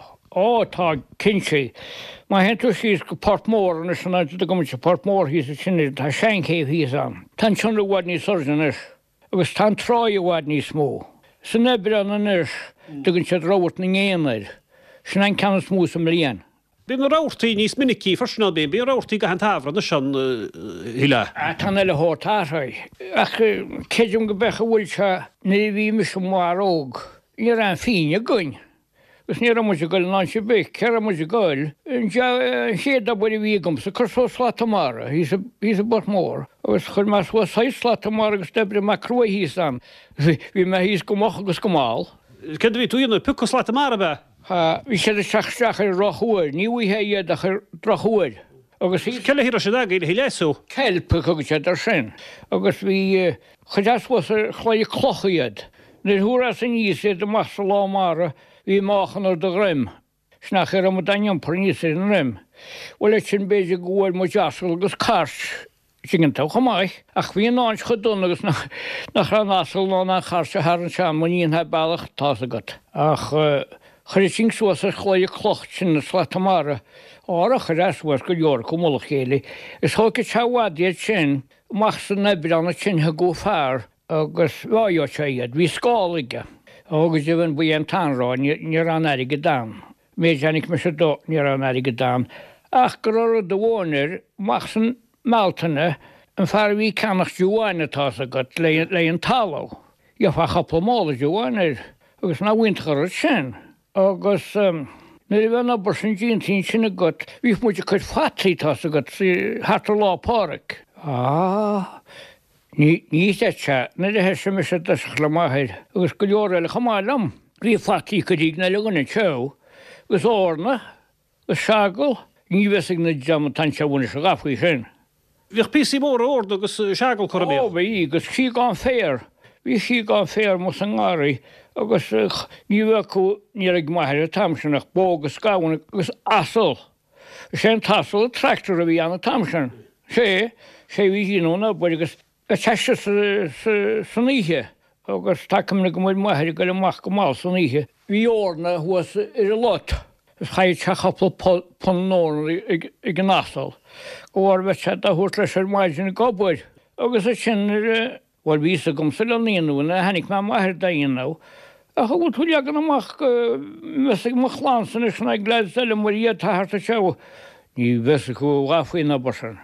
Tá cinse. Má hen tú síos go Portmór na sanna go se Portmór hí a sinna tá seincéh hí an. Tá sena bhhaid ní sorganis agus tá ráid bhhaid ní smó. San nebre an anis tugann sé ráhairt na ggéanaid sin an cean smú sem líon. Bí na ráirtaí níos minicí farsinál bí ráirtaí go an táhra na sin hiile. Tá le hátáthraid ach céidirm go becha bhfuil se na bhí me sem máróg ní an fíne goin. Gus ní mu goil ná se be ce mu goil séad a bud bhígamm sa chusó slatamara hí a bot mór agus chur más bh 6 slatamara agus debre má cruí hí an hí me híos gomach agus gomáil. Ce bhí túíonna puca slatamara be? Bhí sé seach ar rothúir, ní bhíthe iad a chu rothúir. agus Ceile hir se agéile hí leú? Celpa chugus sé ar sin, agus bhí chudeaswas chláid clochaíad. Na thuúra san níos sé de mas lámara hí máchan ar do réim. Snach ar am daim prníos an réim. Bhfuil sin béidir gohfuil mu deascail agus cáirt sin tá chamáich ach bhí náin chudún agus nach ranásal ná na cháirte an seán muíon he bailach tá agat. Ach chuir sin suas a chláid clocht sin na slatamara ára chureashhar go leor go mla chéile. Is thucha teháiad sin mach san nebreanna sinthe go fearr agus bháo sé iad, bhí scálaige. Agus bhíon bu an tanrá ní an aige dám. Méidirnig me se dó ní an aige dám. Ach go do bhhainir mach san Maltainna an fear bhí ceannach dúháinetá agat le an taló. Iá fa chapla mála dúháinir agus ná bhaintchar sin. Agus na bhena bar sin díontín sinna got, bhí muidir chuid fatítá agat hátar lápáric. Ní se na he sem me se le maithir, agus go leor eile chamálam. Bhí fatí go dtí na leganna teo, gus ána, gus seagal, ní bhesigh na deam tan se bhna se gafaí sin. Bhíh píí mór orda agus seagal chu mé. Bhí gus sí gan fér, hí sí gan fér mu an gáirí, agus ní bhecu ní ag maithir a tamsinach bógus gáhanna agus asal. sé tasú tractor a bhí anna tamsin. sé bhí híúna bu agus teiste san ihe agus take na go mid maithir go leach go má san ihe. Bhí orna thuas ar a lot. Chaid se chapla pon nóir i g nasal. Gohar bheit se a thuirt leis ar maidin na gobúir. Agus a sin bhil ví a gom se leíúna henig me maithir daonna. A chu bhil túlegan amach me chlásan is na gléid seile mar iad táthart a seo. Ní bheits go bhhafuoin na bosan.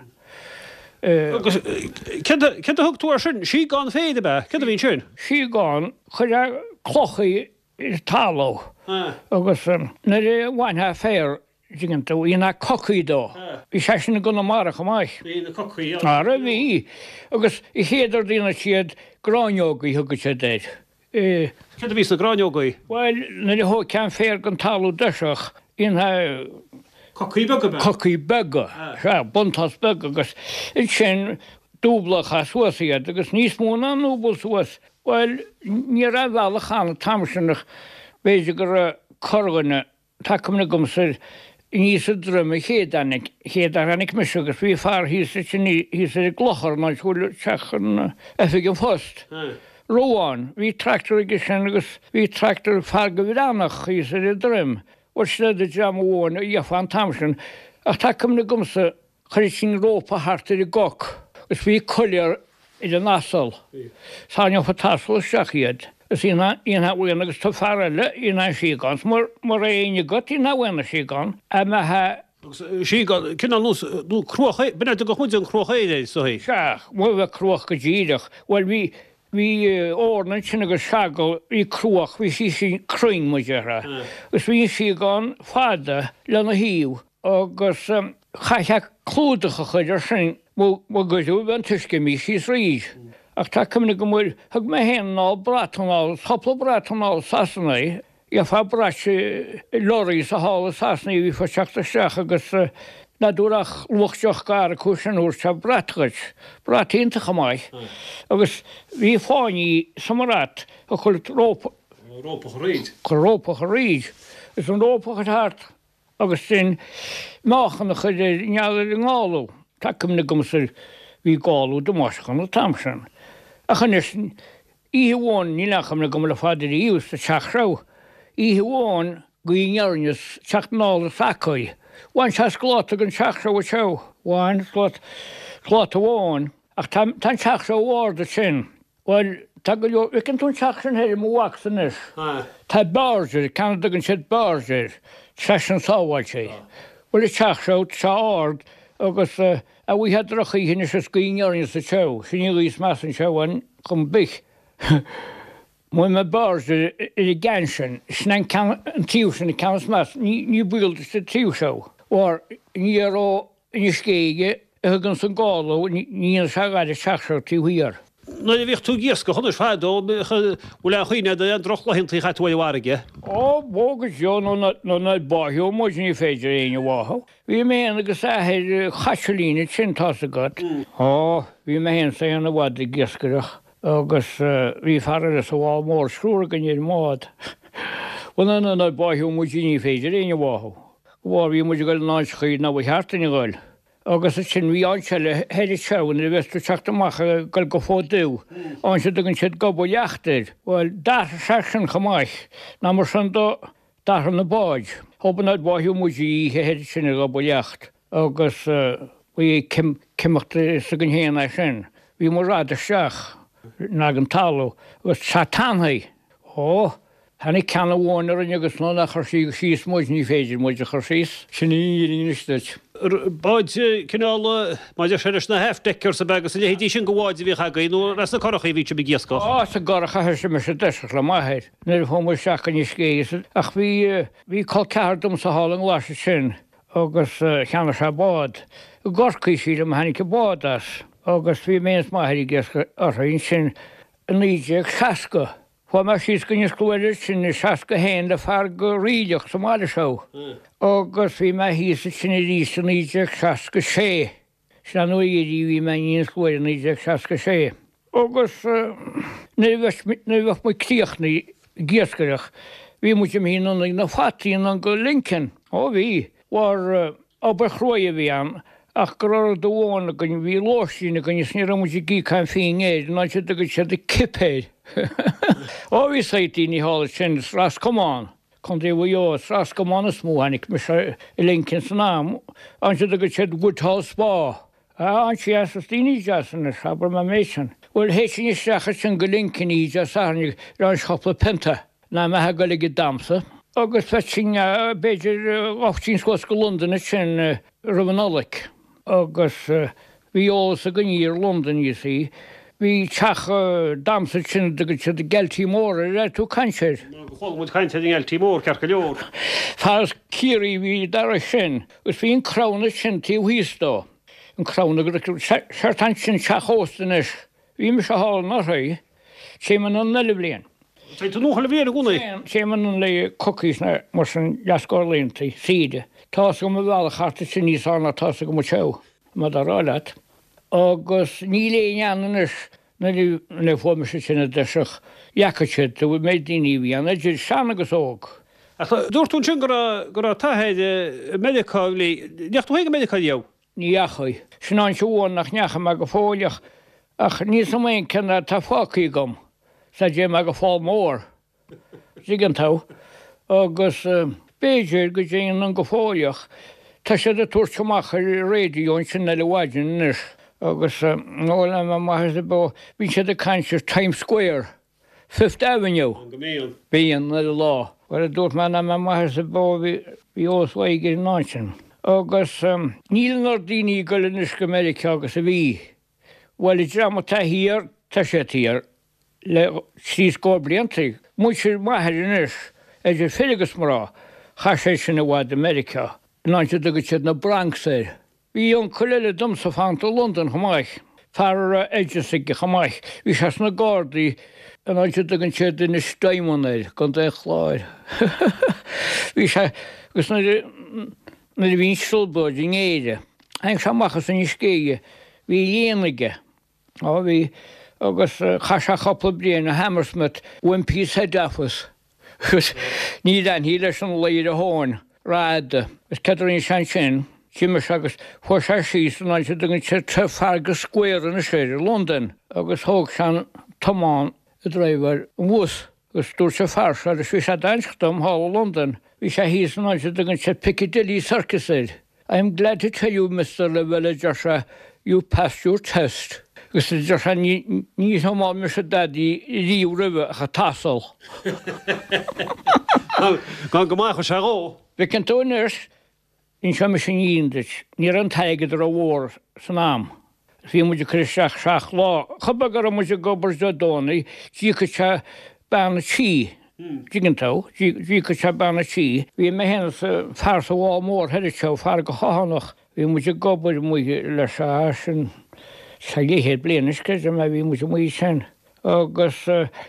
Ce a thugtúir sin sí gáin féide be, ce a bhín sin? Sí gáin chuir clochaí is taló. Agus na bhainthe féir jinnta ína cocaí dó. Bhí sé sinna gona marach amach. Bhí cocaí a bhí agus i chéidir dína siad gráneogaí thugad sé déid. Ce a ví na gráneogaí? Weil na thó cean féir gan talú deiseach ina cocaí bega se buntas bega agus i sin dúblacha suasíad agus níos móna núbal suas. Weil ní ra bhela chána tamsinach béidir gur corganna take gomsir níos drumme héadannig mis agus bhí fear hí i glochar ná chuúil techan efigin fust. Róáin, hí tractor ige sin agus hí tractor farga bhánach hí i drim, or sleidir jamháin i fan tamsin ach take gomsa chuir sin rópa hartar i gach, gus bhí choir i an nasal. Sáine fa tasú seachiad. Is ína bhhaine agus tá fearile ína síáns mar aine go ína bhhaine síán a methe nú crucha bena go chuid an crochéide so hí. Seach mu bheith cruach go ddíireach, bhil hí ornan sin agus seagal í cruach bhí sí sin cruin muideire. Gus bhí síán fada lena híú agus chaithe clúdacha chuidir sin go goú an tuisce mí síos ríd. Ach tá cumna go múil thug me héanná bratanál, chopla bratanál sasanna, i fá brase lorí sa hála sasnaí bhí fa seachta seach agus na dúach luchtteoch gar a cúsin úr se bratgaid, bratínta chamáid. Agus bhí fáinní samarát a chuil rópa ríd. Is an rópa thart agus sin máchanna chuid neallir an gáú. Tá cumna gomsir bhí gáú do máischan na tamsin. A chunis íháin ní lecham na go le fáidir íús a teachrá. Íháin go ínearnas teachnála sacóid. Bhain se sláta an teachrá a seo, bhain sláta bháin ach tá teachrá bháda sin. Bhil tá go cin tún teach sin héir mhaachsan is. Tá bardir, Canada an siad bardir, tre an sáháil sé. Bhil i teachrá se áard agus a bhí hedrachaí hinne se scuoinearnas a seo, sin rís meas an seohain chun bich. Mu me bardir i gansin, sin an tíú sin i canas meas, ní bhilta sa tíú seo. Or ní in scéige gan san gála ní an seáide teachseo tíhuiar. No bhíh tú gíos go chunas fádó bhfuil a chuoine an drochhlahinntaí chaúhharige. Bógus jo nó na baithú mu ní féidir aine bhátha. Bhí mé agus ahéir chaisiolíine sintá a god. Bhí mé hen sé anna bhd i giscaach agus bhí fearre sa bháil mór srúra gan iad mád. Bhil na baithú mu ní féidir aine bhátha. Bhá bhí mu goil náid chuid na bh heartainine gáil. Agus sin bhí ansele heidir teann i bheitú teachtamach goil go fódú, an se an siad go leachtir, bhil dar sesin chamáich ná mar san dar na báid. Thbanad báithú muí heidir sinna go leacht, agus bhí cimachta sa gan héana sin. Bhí mar ráidir seach ná an talú agus satánhaí. Hannig ceanna bháinar an agus ná nach chuirsí síos muid ní féidir muid a chuirsís sin íiste. Báid cinál maidir sé na hefdecir sa begus a léhétí sin goháid bhí chagaíú ras na choracha bhí be giasco. Sa garcha se me se deach le maithir, Nir fómar seacha ní scéise ach bhí có ceartm sa hálan láise sin agus cheanna se bád. Gorcaí síle am hanig bádas agus bhí més maithir giasca orthaín sin an níideag chasca. Fá mar síos gonne scoidir sin na seaca héin le fear go ríideach sa máile seo. Agus bhí me híos sin i rí san níideach seaca sé. Sin an nuirí bhí me íon scoir níideach seaca sé. Agus nu bheith mu críochna giascaach, bhí mu híon na fatííon an go Lincoln. Bhí war aber chroie bhí an, ach gur doháinna gon bhí láistína gon is níar muidir gí can féin éid, ná si go sé de kipéid. Ó bhí saití hála sin ras comán, chun dé bhjó ras comán smó hanig me se i Lincoln san nám, an si go sé Woodhall Spa. An si as tíní jasan aber ma méisian. Bhfuil hééis sin isteachcha sin go Lincoln í jasánig ran chopla penta, ná me ha goige damsa. Agus fe sin beidir 18 go London sin Romanolic. Agus bhí ólas a gníir London you see. Bhí teach damsa sin go se de geltí mór a tú canseir. Chomud caiinte geltí mór cear go leor. Fás cíirí bhí dar sin, gus bhí an crowna sin tí híostó. An crowna go seirtan sin teachóstanis. Bhí me se hála nachraí, sé man an nelle blian. Tá tú nóla bhíar a gúna? Sé man an le cookies na mar an jascóirlíntaí, síide. Tá go mo bhela charta sin níos ána tá go mo teo, ma daráileat. Agus ní léananis na le fóme se sinna deisech jacaid do bhfuil méid daoine bhí an idir sean agus óg. Dúirtún sin gur tahéid medicáilí, neachtú héige medicáil deo? Ní achaid. Sin an seúin nach neacha me go fóliach, ach níos am éon cinna tá fácaí gom, sa dé me go fáil mór. Sigan tá. Agus béidir go dé an go fóliach, tá sé a túirteach ar réidiún sin na lehaidin is. Agus nóla me maithe bó, bhí sé a canseir Times Square, Fifth Avenue. Bíon na lá. War a dúirt me na me maithe bó bhí óshaige náin. Agus níl nar daoine go leis go America agus a bhí. Well, it's drama ta here, ta shet here. Le she's go blianty. Much maharinis, as a filigus mara, hashation awad America. Nancha dugachet na Bronx there. We young Kulele dumsa found to London, Hamaich. Far edgesig Hamaich. We has na gordi, and I should dugachet in a staimon there, Gondechlide. We shall, was not the Winchellbud in Ada. I'm some machas in Iskege. We yenige. Oh, we agus chaise chopla bliana Hammersmith Wimpy's head office. Ní an hí leis an léad a háin ráda. Is Catherine Sanchin, Jimmers agus fuair sé síos an áinte dugin sé Trafalgar Square in a séidir London. Agus thóg sean Tomán a dreivar an bhús. Agus dúir sé farsa agus bhí sé dainchtam hála London. Bhí sé híos an áinte dugin sé Piccadilly Circus éid. I'm glad to tell you, Mr. Levella Joshua, you passed your test. Gus Joshua ní má me se dadí ríú ribh a tasal. Gan go mácha se ró. Bhí cin túnis in se me sin íondait, ní an taigad ar a bhór san am. Bhí muidir cruiseach seach lá. Chubba gur muidir gobar do dónaí, dí go se banna tí. Jigantó, go se banna tí. Bhí me héna farsa bhá mór heidir seo far go háhanach. Bhí muidir gobar mu leis sin sa léhéad blianasce a me bhí muidir mu sin. Agus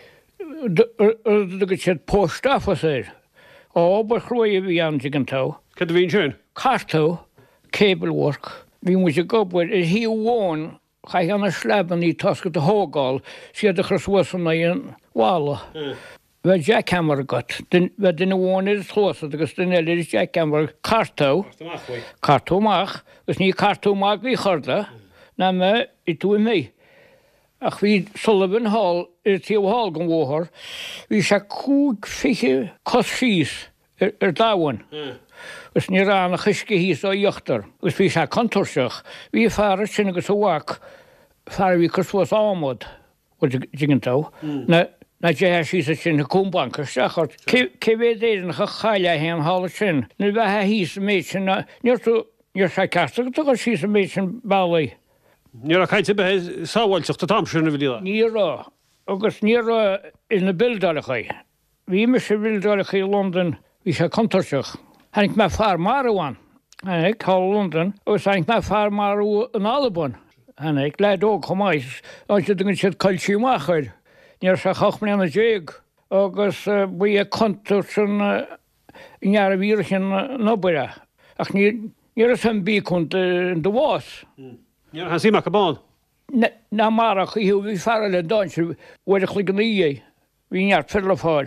go sé póstafas éir. Bar chroí bhí an jigantó. Cad bhín sin? Cartó, cable work. Bhí muidir gobar hí bháin cha anna sleban í tasca a hógáil siad a chuswasan na an bhála. Bheit jackhammer got. Bheit duna bháin chlósa agus den eile jackhammer cartó. Cartóach, gus ní cartóach bhí chuirda, na me I tú mé. Ach bhí Sullivan Hall tíomh hall go bhóthir, bhí sé 5 cos síos ar dáhain. Gus ní rán a chuisce híos ó dheachtar, gus bhí sé contorseach, bhí fear sin agus bhhac fear bhí chuswas ámod, jigantó. Na dé sí sin na cúmbanca seachart. Céhéad éan cha chaile héan hála sin. Na bheitthe híos méid sin níor sé ceasta go sí méid sin bailí. Níor a caiinte be sáhhailteach a tamsúna bhíile. Nírá, agus nírá ina bildalacha. Bhí me sé bildalacha I London, bhí sé contorseach. Hanig me fear marúhain. Hanig há London, agus hanig me fear marú an Alban. Hanig ledóg chomáis, áid dugin siad cailtíúachir. Níor se chochmlíanna déag, agus bhí a contor sin inear a bhír sin nóbaire. Ach níor san bí chun do bhás. Níor han síach go bán? Na marach hiú bhí fear le dáintir bhfuir a chlig an íé, hí neart fi le fáil.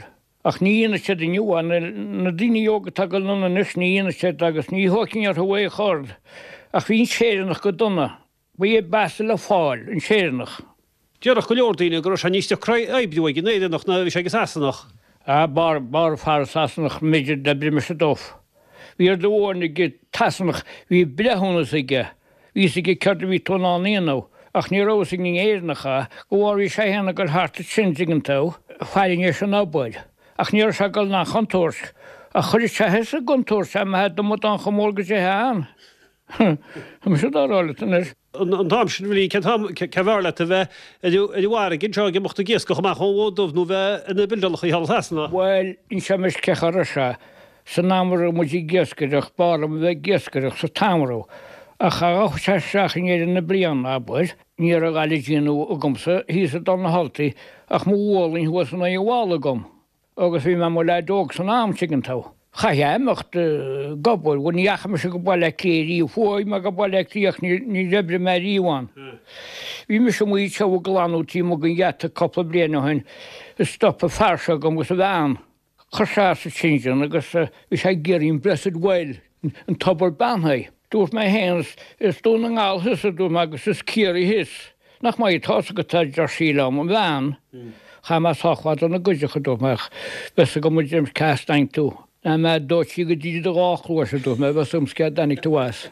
ach níana sé dniuúan na daine joga tagal na nis níana sé agus ní hocinn ar bhé chord ach hín séannach go donna, bhí é basal le fáil an séannach. Dearach go leordaine gur se níiste aibú gin éidir nach na bhí sé asannach. Bar far asannach méidir de bri me se dof. Bhí ar dohna go tasannach hí brethúna ige, hí sé go ceir bhí tónáíanó. Ach ní rósing in éirnacha, go bhhar hí sé hena gur hartta sinsigantá, fáilin é an ábáil. Ach níor se gal nach chantúrs, a chuir se hesa gontúr sem he do mut an chomórga sé heán. Am se dárála tanar. An dáam sin bhí cehharla a bheith bhhar gin seo mochtta gés go chamach ódómh nó bheith ina bildalach í hallasna. Weil in se mis cechar se, san námara mu í géascareach bálam bheith géascareach sa támarú. A chaáh se seachan éidir na blian ábair, ní a galidíanú a gomsa, hí a don na haltaí ach mhálinn huas na bhála gom. Agus bhí me le dóg san amsigantá. Chahéimecht gobal bhn neachcha se go bailile cléirí fóid me go bailíoch ní ribre me ríháin. Bhí me sem mí seh glanútí mo gon gheata coppla blianahain stoppa farsa gom gus a bhean. Chosá sa tsinjan agus bhí sé géirín bresid bhil an tabar banhaid. Dúirt me héans is dún an gáilthas a dúm agus is cíirí his. Nach mai tása go taid ar síla am an bhean. Cha me sáchhaid an na guidecha dúmach bes a go mu James Castaing tú. Na me dótí go díad a gáchúir se dúm me bes umsce danig túás.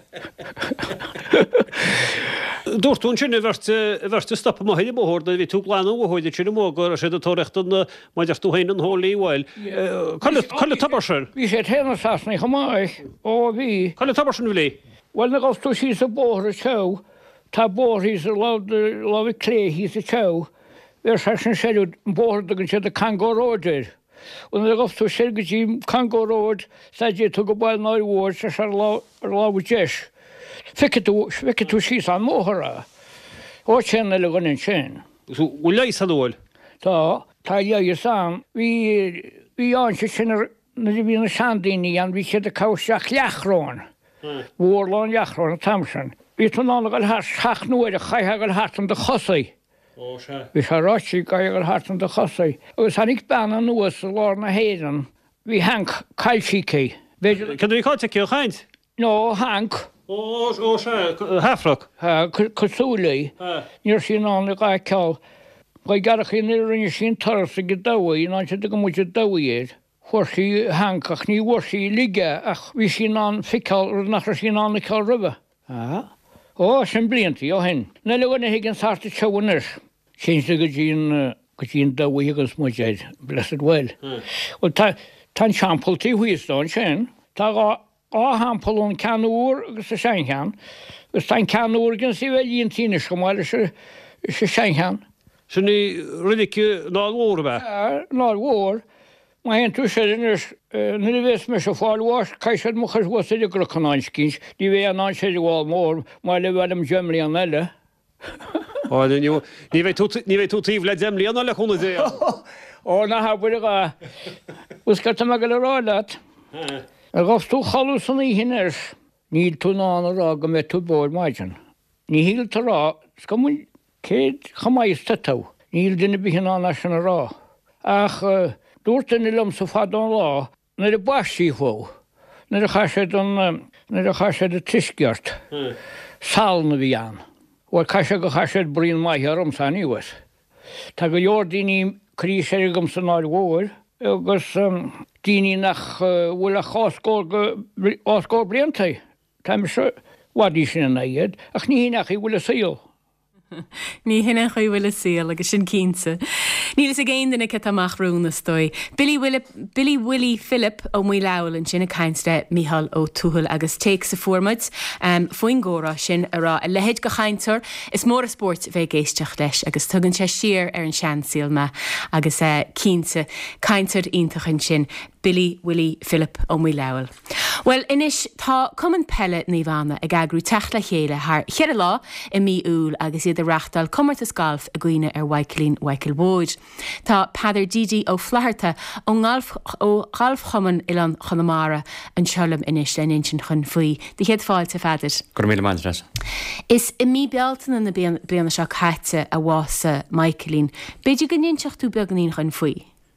Dúirtún sin bhirte stoppa maithe bhórda bhí tú gláán bhóide sinna mógur a sé tóreachtain maidir tú héin an hólíí bhil. Chuile tabar sin? Bhí sé téna sasna chamáich ó bhí. Chuile tabar sin bhlí? Well na gostú sí sa bóthra teo, tá bóthí sa lábhí cléhí sa teo, bhir se sin séú bóthra gan sé a cangóróidir. Und na gostú sé go dtí cangóróid sa dé tú go bail náir bhór se ar lábh deis. Fice tú sí an móthra. Ó sin le ganin sin. Bhfuil leis adóil? Tá léir san, hí an se sin na bhí na seandaoine an bhí sé a cáisteach leachráin. Bhórláin leachrán a tamsin. Bhí tú nála gal thach nuair a chaithe gal hátan de chosaí. Bhí se ráití gail gal hátan de chosaí. Agus hanig banna nuas a lár na héan, bhí hank cailsícé. Can bhí cáte cí chaint? No, hank. Ó sé hafrach? Cosúlaí. Níor sin nála gá ceall. Gaid garach in rinne sin tarsa go dahaí, ná se go muide dahaíad. Chorsaí hancach ní bhhairsaí lige ach bhí sin an fiáil nach sin anna ceall rubbe. Ó sin bliantaí ó hen. Na le bhna higann sásta tehanis. Sin go dtíon dahaí agus muideid blessed well. Well tá seampaltaí huiáin sin, tá hampelún canúr agus a seinchan, gus tá canúr gan si bhfuil íon tíine gomáile se seinchan. Sin ní rinne ná mhór bheith? Ná mhór. Ma hen tú sé nu bhés me se fáilhás caiisiad mo chusá idir gur chanáincíns, ní bhéh an sé bháil mór má le bhfuilm gemlí an eile. Ní bheith tú tíomh le gemlí an le chuna dé. Ó na ha bud a Uscar me go le ráileat. A gos tú chaú san í hinners, níl tú ná rá go me tú bór maidin. Ní híl tá rá go mu céad chamáis tatá, níl duine bhíhan ná sin rá. Ach dúirt in lom sa fad an lá, na a baisí hó, na a chaise a tuisceart, sal na bhí an. Bhil caiise go chaise bríon maithe arm san níwas. Tá go leor daoine crí sé gom san náir mhór, agus daoine nach bhfuil a cháscóil bliantaí. Tá me se bhádí sin na iad, ach ní nach í bhfuil a síl. Ní hinna chu bhfuil síl agus sin cínsa. Nílas a géin duna cet amach rúna stoi. Billy Willie Philip ó mí leil sin a caiinste Mícheál ó Tuathail agus teag sa formid foin ggóra sin ará a lehéid go chaintear is mór a sport bheith géisteach leis agus tugann sé siar ar an sean síalma agus cínsa caiintear iontachan sin Billy Willie Philip ó mí leil. Well, inis tá cuman pelle níomhana ag agrú techt le chéile th chead lá I mí úl agus iad a reachtal cumarta scalf a gcuine ar Waiclín Waiclbóid. Tá Padidir Didi ó Flaharta ó galf chuman i an Chonamara an seolam inis le insin chun faoi. Dí chéad fáilte fadidir. Gur míle maidras. Is I mí bealtainna na bliana seo caite a bhása Waiclín. Beidir go ninseach tú beganín chun faoi?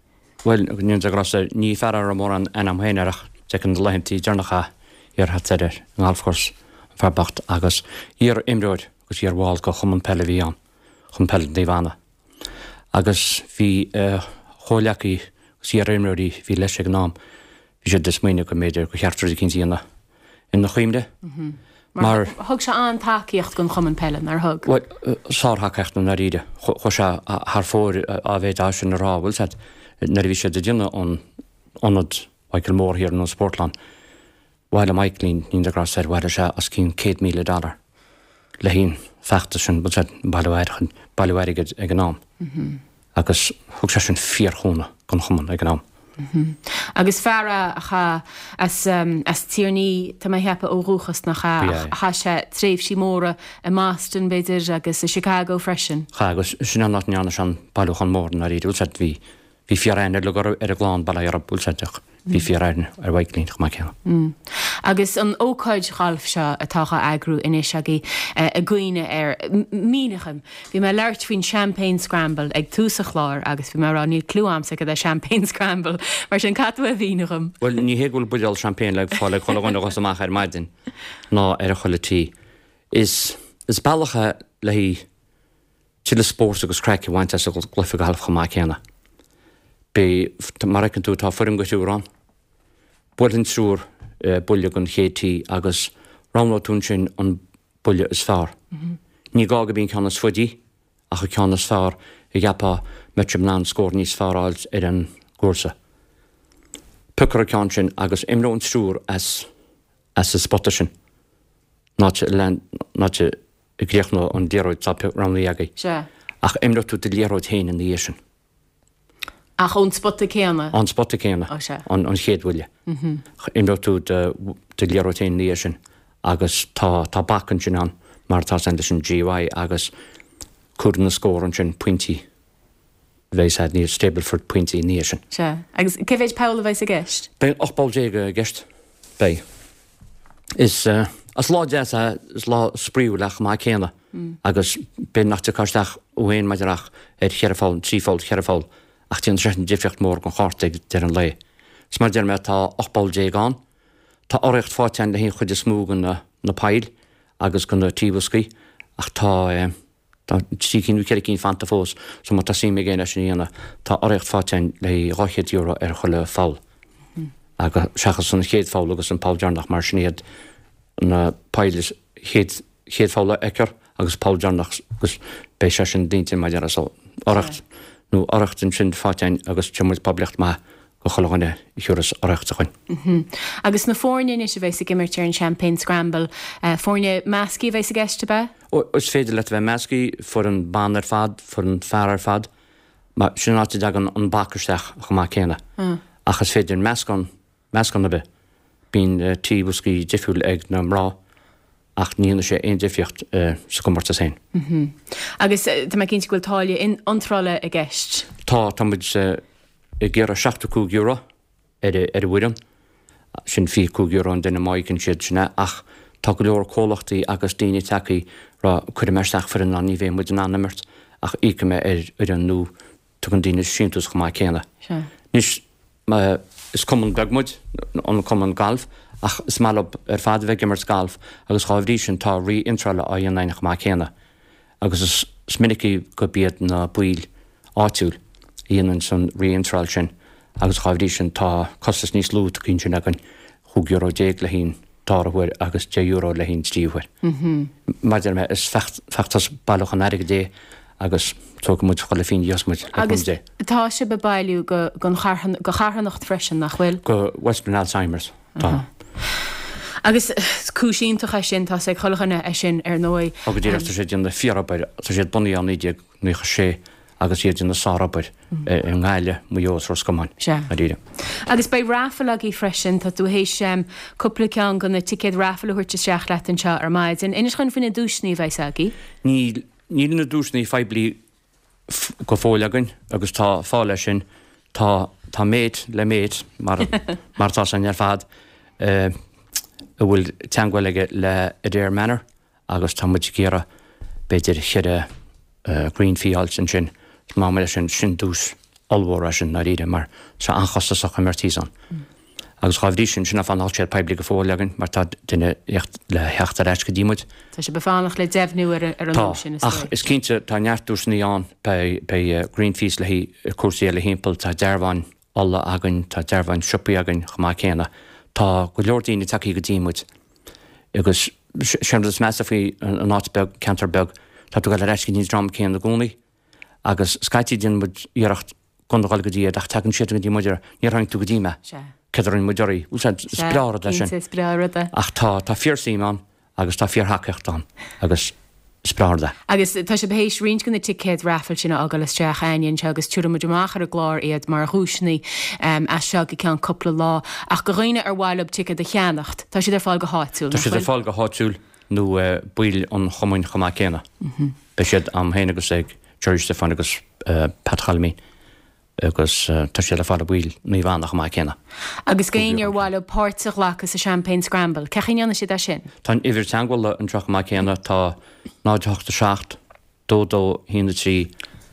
Well, níon a gras ní fear mór an am héineach te an leintí dearnacha ar hat idir an alfchors verbacht agus ar imróid gus ar bháil go chum an pelle bhí an chun pelle díhana. Agus bhí choleachí gus ar imróí hí leis an nám hí sé desmuoine go méidir go cheartú cintíana ina chuimde. Mar thug se an takeíocht gon chum an pelle ar thug. Well, sáthchacht na ríide chu se th fór a bheith dá sin ráhfuil na bhí sé de dine anad Michael Moore here in Sportland. While a Michaelin in the grass said whether she as keen $8,000,000 le hín feachta sin bud bailúirigid ag an nám. Agus thug sé sin 4 chóna gon chuman ag an nám. Agus fearra as tíorní tá heappa ó rúchas nach cha sé tréimh sí móra a Marston beidir agus a Chicago freisin. Cha agus sin an neanna an bailúchan mór na ríide úsat hí fiaráin le ar a gláán bailí ar a búlseteach. Bhí fiaráin ar bhaiclín go mai ceanna. Agus an ócáid galh seo atácha agrú inis agé a gcuoine ar mínacham. Bhí me leirt faoin champagne scramble ag túsa chláir agus bhí mar níl clúamsa go champagne scramble mar sin catú a bhínacham. Well, ní héhúil buideal champagne le fáil chola gas amach ar maidin ná ar a cholatí. Is bailcha le hí le spórt agus creici bhaint a go glufa galh go mai ceanna. Be marcan tú tá furim go túrán. Builinn trúr buile gon chétí agus rámlá tún sin an buile is fearr. Ní gá go bíon ceannas fudí a chu ceannas fearr I gappa metrim ná scór níos fearráilt ar an gúrsa. Pucar a ceann sin agus imrón trúr as a spotta sin. Náte i gréichnó an déróid tá ramlaí agaí. Ach imró tú de léróid héin in dhé sin. Ach ón spotta céanna? An spotta céanna, an chéadhfuile. Imró tú de léróid héin dhé sin agus tá bacan sin an mar tá senda sin GY agus cúr na scór an sin pointí bheits had níos Stableford pointí níos sin. Agus céféid Paula bheits a gist? Bé 8 gist. Bé. Is as lá deas is lá spríú lech má céanna agus bé nachta cáisteach uhéin maidirach chearafáil, trífáil chearafáil ach tíon sreitn difriocht mór gon cháirteag ar an lé. Is mar dear me tá 8 gán, tá áireacht fátein le hén chuid is smúgan na pail agus gon na tíbuscaí ach tá tícinn ceir cín fanta fós so má tá sí mé géine sin íana tá áireacht fátein le €200 ar chuile fáil. Agus seachas san chéad fáil agus an páildearnach mar snéad na pailis chéad fála eicear agus páildearnach agus bé se sin dainte maidir as áireacht nó áireachtain sin fátein agus temuid poblblicht má go cholaghine I churas áireachta chuin. Agus na fórne is bheits a gimmirte an champagne scramble fórne meascí bheits a gceiste be? Is féidir le bheith meascí for an banar fad, for an fearar fad, má sin áte dag an bacarsteach go má céna. Achas féidir meascan na bheith. Bín tíbuscaí difriúil ag na mrá ach níana sé aon difriocht sa gommarta féin. Agus tá me cinnte goil táile in antrála a gceist? Tá muid I ggéar €7 ar a bhuiireann sin €5 an duine maigin siad sinna ach tá go leor cólachtaí agus daoine takeí ra chuir meisteach for an naní bhéh muid an animirt ach íce me ar an nó tu an daine síntús go mai céna. Nis is cum begmuid an cum galf ach is mála ar fad bheith gimmert galf agus cháibhrí sin tá rí intrala á dhéon nainach má céna agus is sminicí go bíad na buil áitiúil íanaan san rí-intráil sin agus cháibhrí sin tá costas níos lút cinn sin agan €10 le hín tárahuiir agus €10 le hín stíomhuiir. Maidir me is fechttas bailach an airige dé agus tó go muid chola fin diosmuid. Agus tá se be bailú go charhannacht freisin nach bhfuil? Go Western Alzheimer's. Agus cúsíntacha sin tá sé cholachanna sin ar nói. Agus dtíirta sé dtíanana fiarabair tá sé bunaí an idir nucha sé agus iad in na sárabair an gáile muos ros gomáin a díide. Agus bei ráfala í freisin tá tú hééis sem cúpla cean go na ticéad ráfala chuirte seach leat an seo ar maid in inas chun finna dúsnaí bheits agé? Ní na dúsnaí feblií go fólagan agus tá fáile sin tá méid le méid martá san ar fad bhfuil teanghfuige le a déir manor agus tá muid céara beidir chiide Greenfield sin má me sin dús allhór sin na riide mar sa anchastasach mar tíán. Agus chahdí sin sinna fan sé pebli go fólegan, mar tá duine le heachtar éis go dímuid. Tá sé befánach le defhnú ar an sin. Ach is cínte tá neartús níán bei Greenpeace le hí cuasaí le hímpel tá dearmhain alla agan tá dearmhain siúpaí agan chumá chéna. Tá go leordaoine takeí go dímuid. Agus seanras measa faoi an áitbeg, Canterbeg, tá tú gaile reisci níos drama céan na gúnaí, agus scaití din mud iirecht gondáil go dí ach tagan siad go dí muidir ní haing tú go díime. Ceidir muidirí úsad spráda sin. Ach tá fíorsaíán agus tá fíorthachachtáin agus spráda. Agus tá sé behééis rin gona ticéad raffel sinna agalisteach aon se agus túra muidirach ar a glár iad mar húsnaí a seo go cean coppla lá ach go roiine ar bhhaileb tice de cheannacht. Tá sé ar fáil go háitiúil. Tá sé ar fáil go háitiúil nó buil an chomuin chumá céna. Be siad am héana agus ag George Stefan agus Patchalmí. Agus tá sé le fád a bhil ní bhánach má chéna. Agus céin ar bháil páirteach lechas a Champagne Scramble. Cechéanana si sin? Tá idir teanghil an troch má chéna tá 9-7 dó hína trí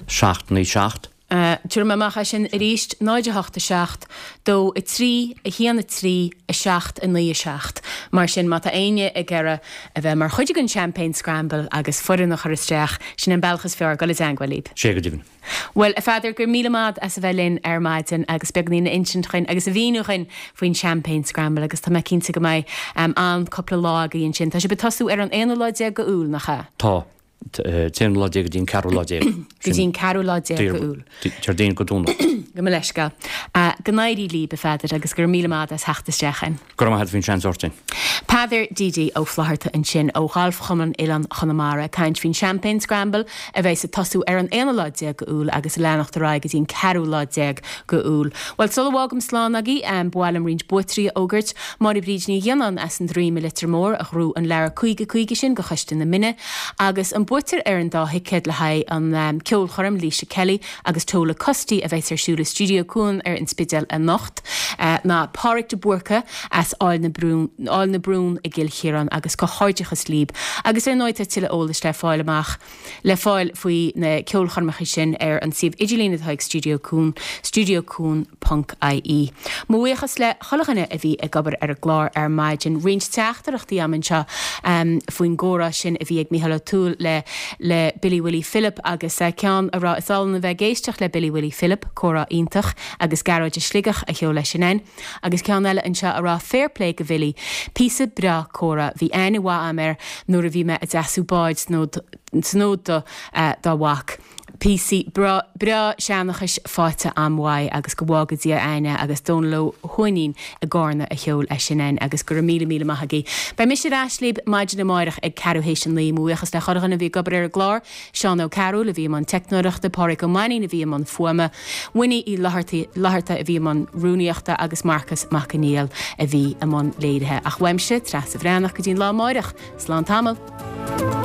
7-7. Tuair meach sin ríist 9-7 dó i trí a chéanana trí a 7 a 9-7. Mar sin má tá aine a gcéire a bheith mar chuide an Champagne Scramble agus foireannach ar isteach sin an Belchas fear go le anghailíb. Sé go dtíhann. Well, a feidir gur mílead as a bhelinn ar maidin agus beagnína insintrain agus a bhíúchain faoin Champagne Scramble agus tá cinnta go mbeidh an coppla lá íon sin. Tá sé betasú ar an 1 go úl nachcha. Tá. Téim láide go dín carú láide. Go dín carú láide go úl. Tardín go dúna. Go me leisca. Gnéirí lí be feidir agus gur mílead as heachtasteachchain. Gur head hín seansortain. Peidir DD ó flaharta an sin ó half chuman Ilan Chonamara caint hín Champagne Scramble a bheits a tasú ar an 1 go úl agus lenacht ará go dín carú láide go úl. Well sola bhágam slán agé an bháilm rint buitrí ógurt mar i bríd ní dhéanaan as an 3 millilitr mór a chrú an lear chuige sin go chuiste na mine agus an buitir ar an dá hicéad le haid an ceol chorm Lísa Kelly agus tóla costí a bheits ar siúla Studio Cún ar an spidal a nocht na páric de burca as áil na brún i gil chéran agus go háidechas líb agus ar nóid tiile ólas le fáil amach le fáil faoi na ceol chormacha sin ar an sibh idirlína haig Studio Cún studiocún.ie. Muíochas le cholachanna a bhí a gabar ar a glár ar maidin rint teachtarachtaí aman seo faoin ggóra sin a bhí ag Micheál O'Toole le Billy Willie Philip agus cean ará isáilna bheith géisteach le Billy Willie Philip córa ítach agus garáid a sligach a cheol leis sin agus cean eile an seo ará fairplay go bhilí písa bra córa bhí aine bhá amir nuair a bhí me a deasú báid snód do bhac. PC bra seannachas fáte amhaid agus go bhágadí aine agus dónló chuinín a gána a cheol a sin agus gur mí maithagaí. Bei mis sé ráslíb maidin amárach ag carúhééis an lí muochas le chorachan a bhí gobar ar glár, Seán ó Carú a bhí man technoireachta páric go maín a bhí man fuama, Winnie í láharta a bhí man rúníochta agus Marcus Macaníal a bhí am man léirithe ach weimse tras a bhreannach go dtín lá máireach, slán tamil.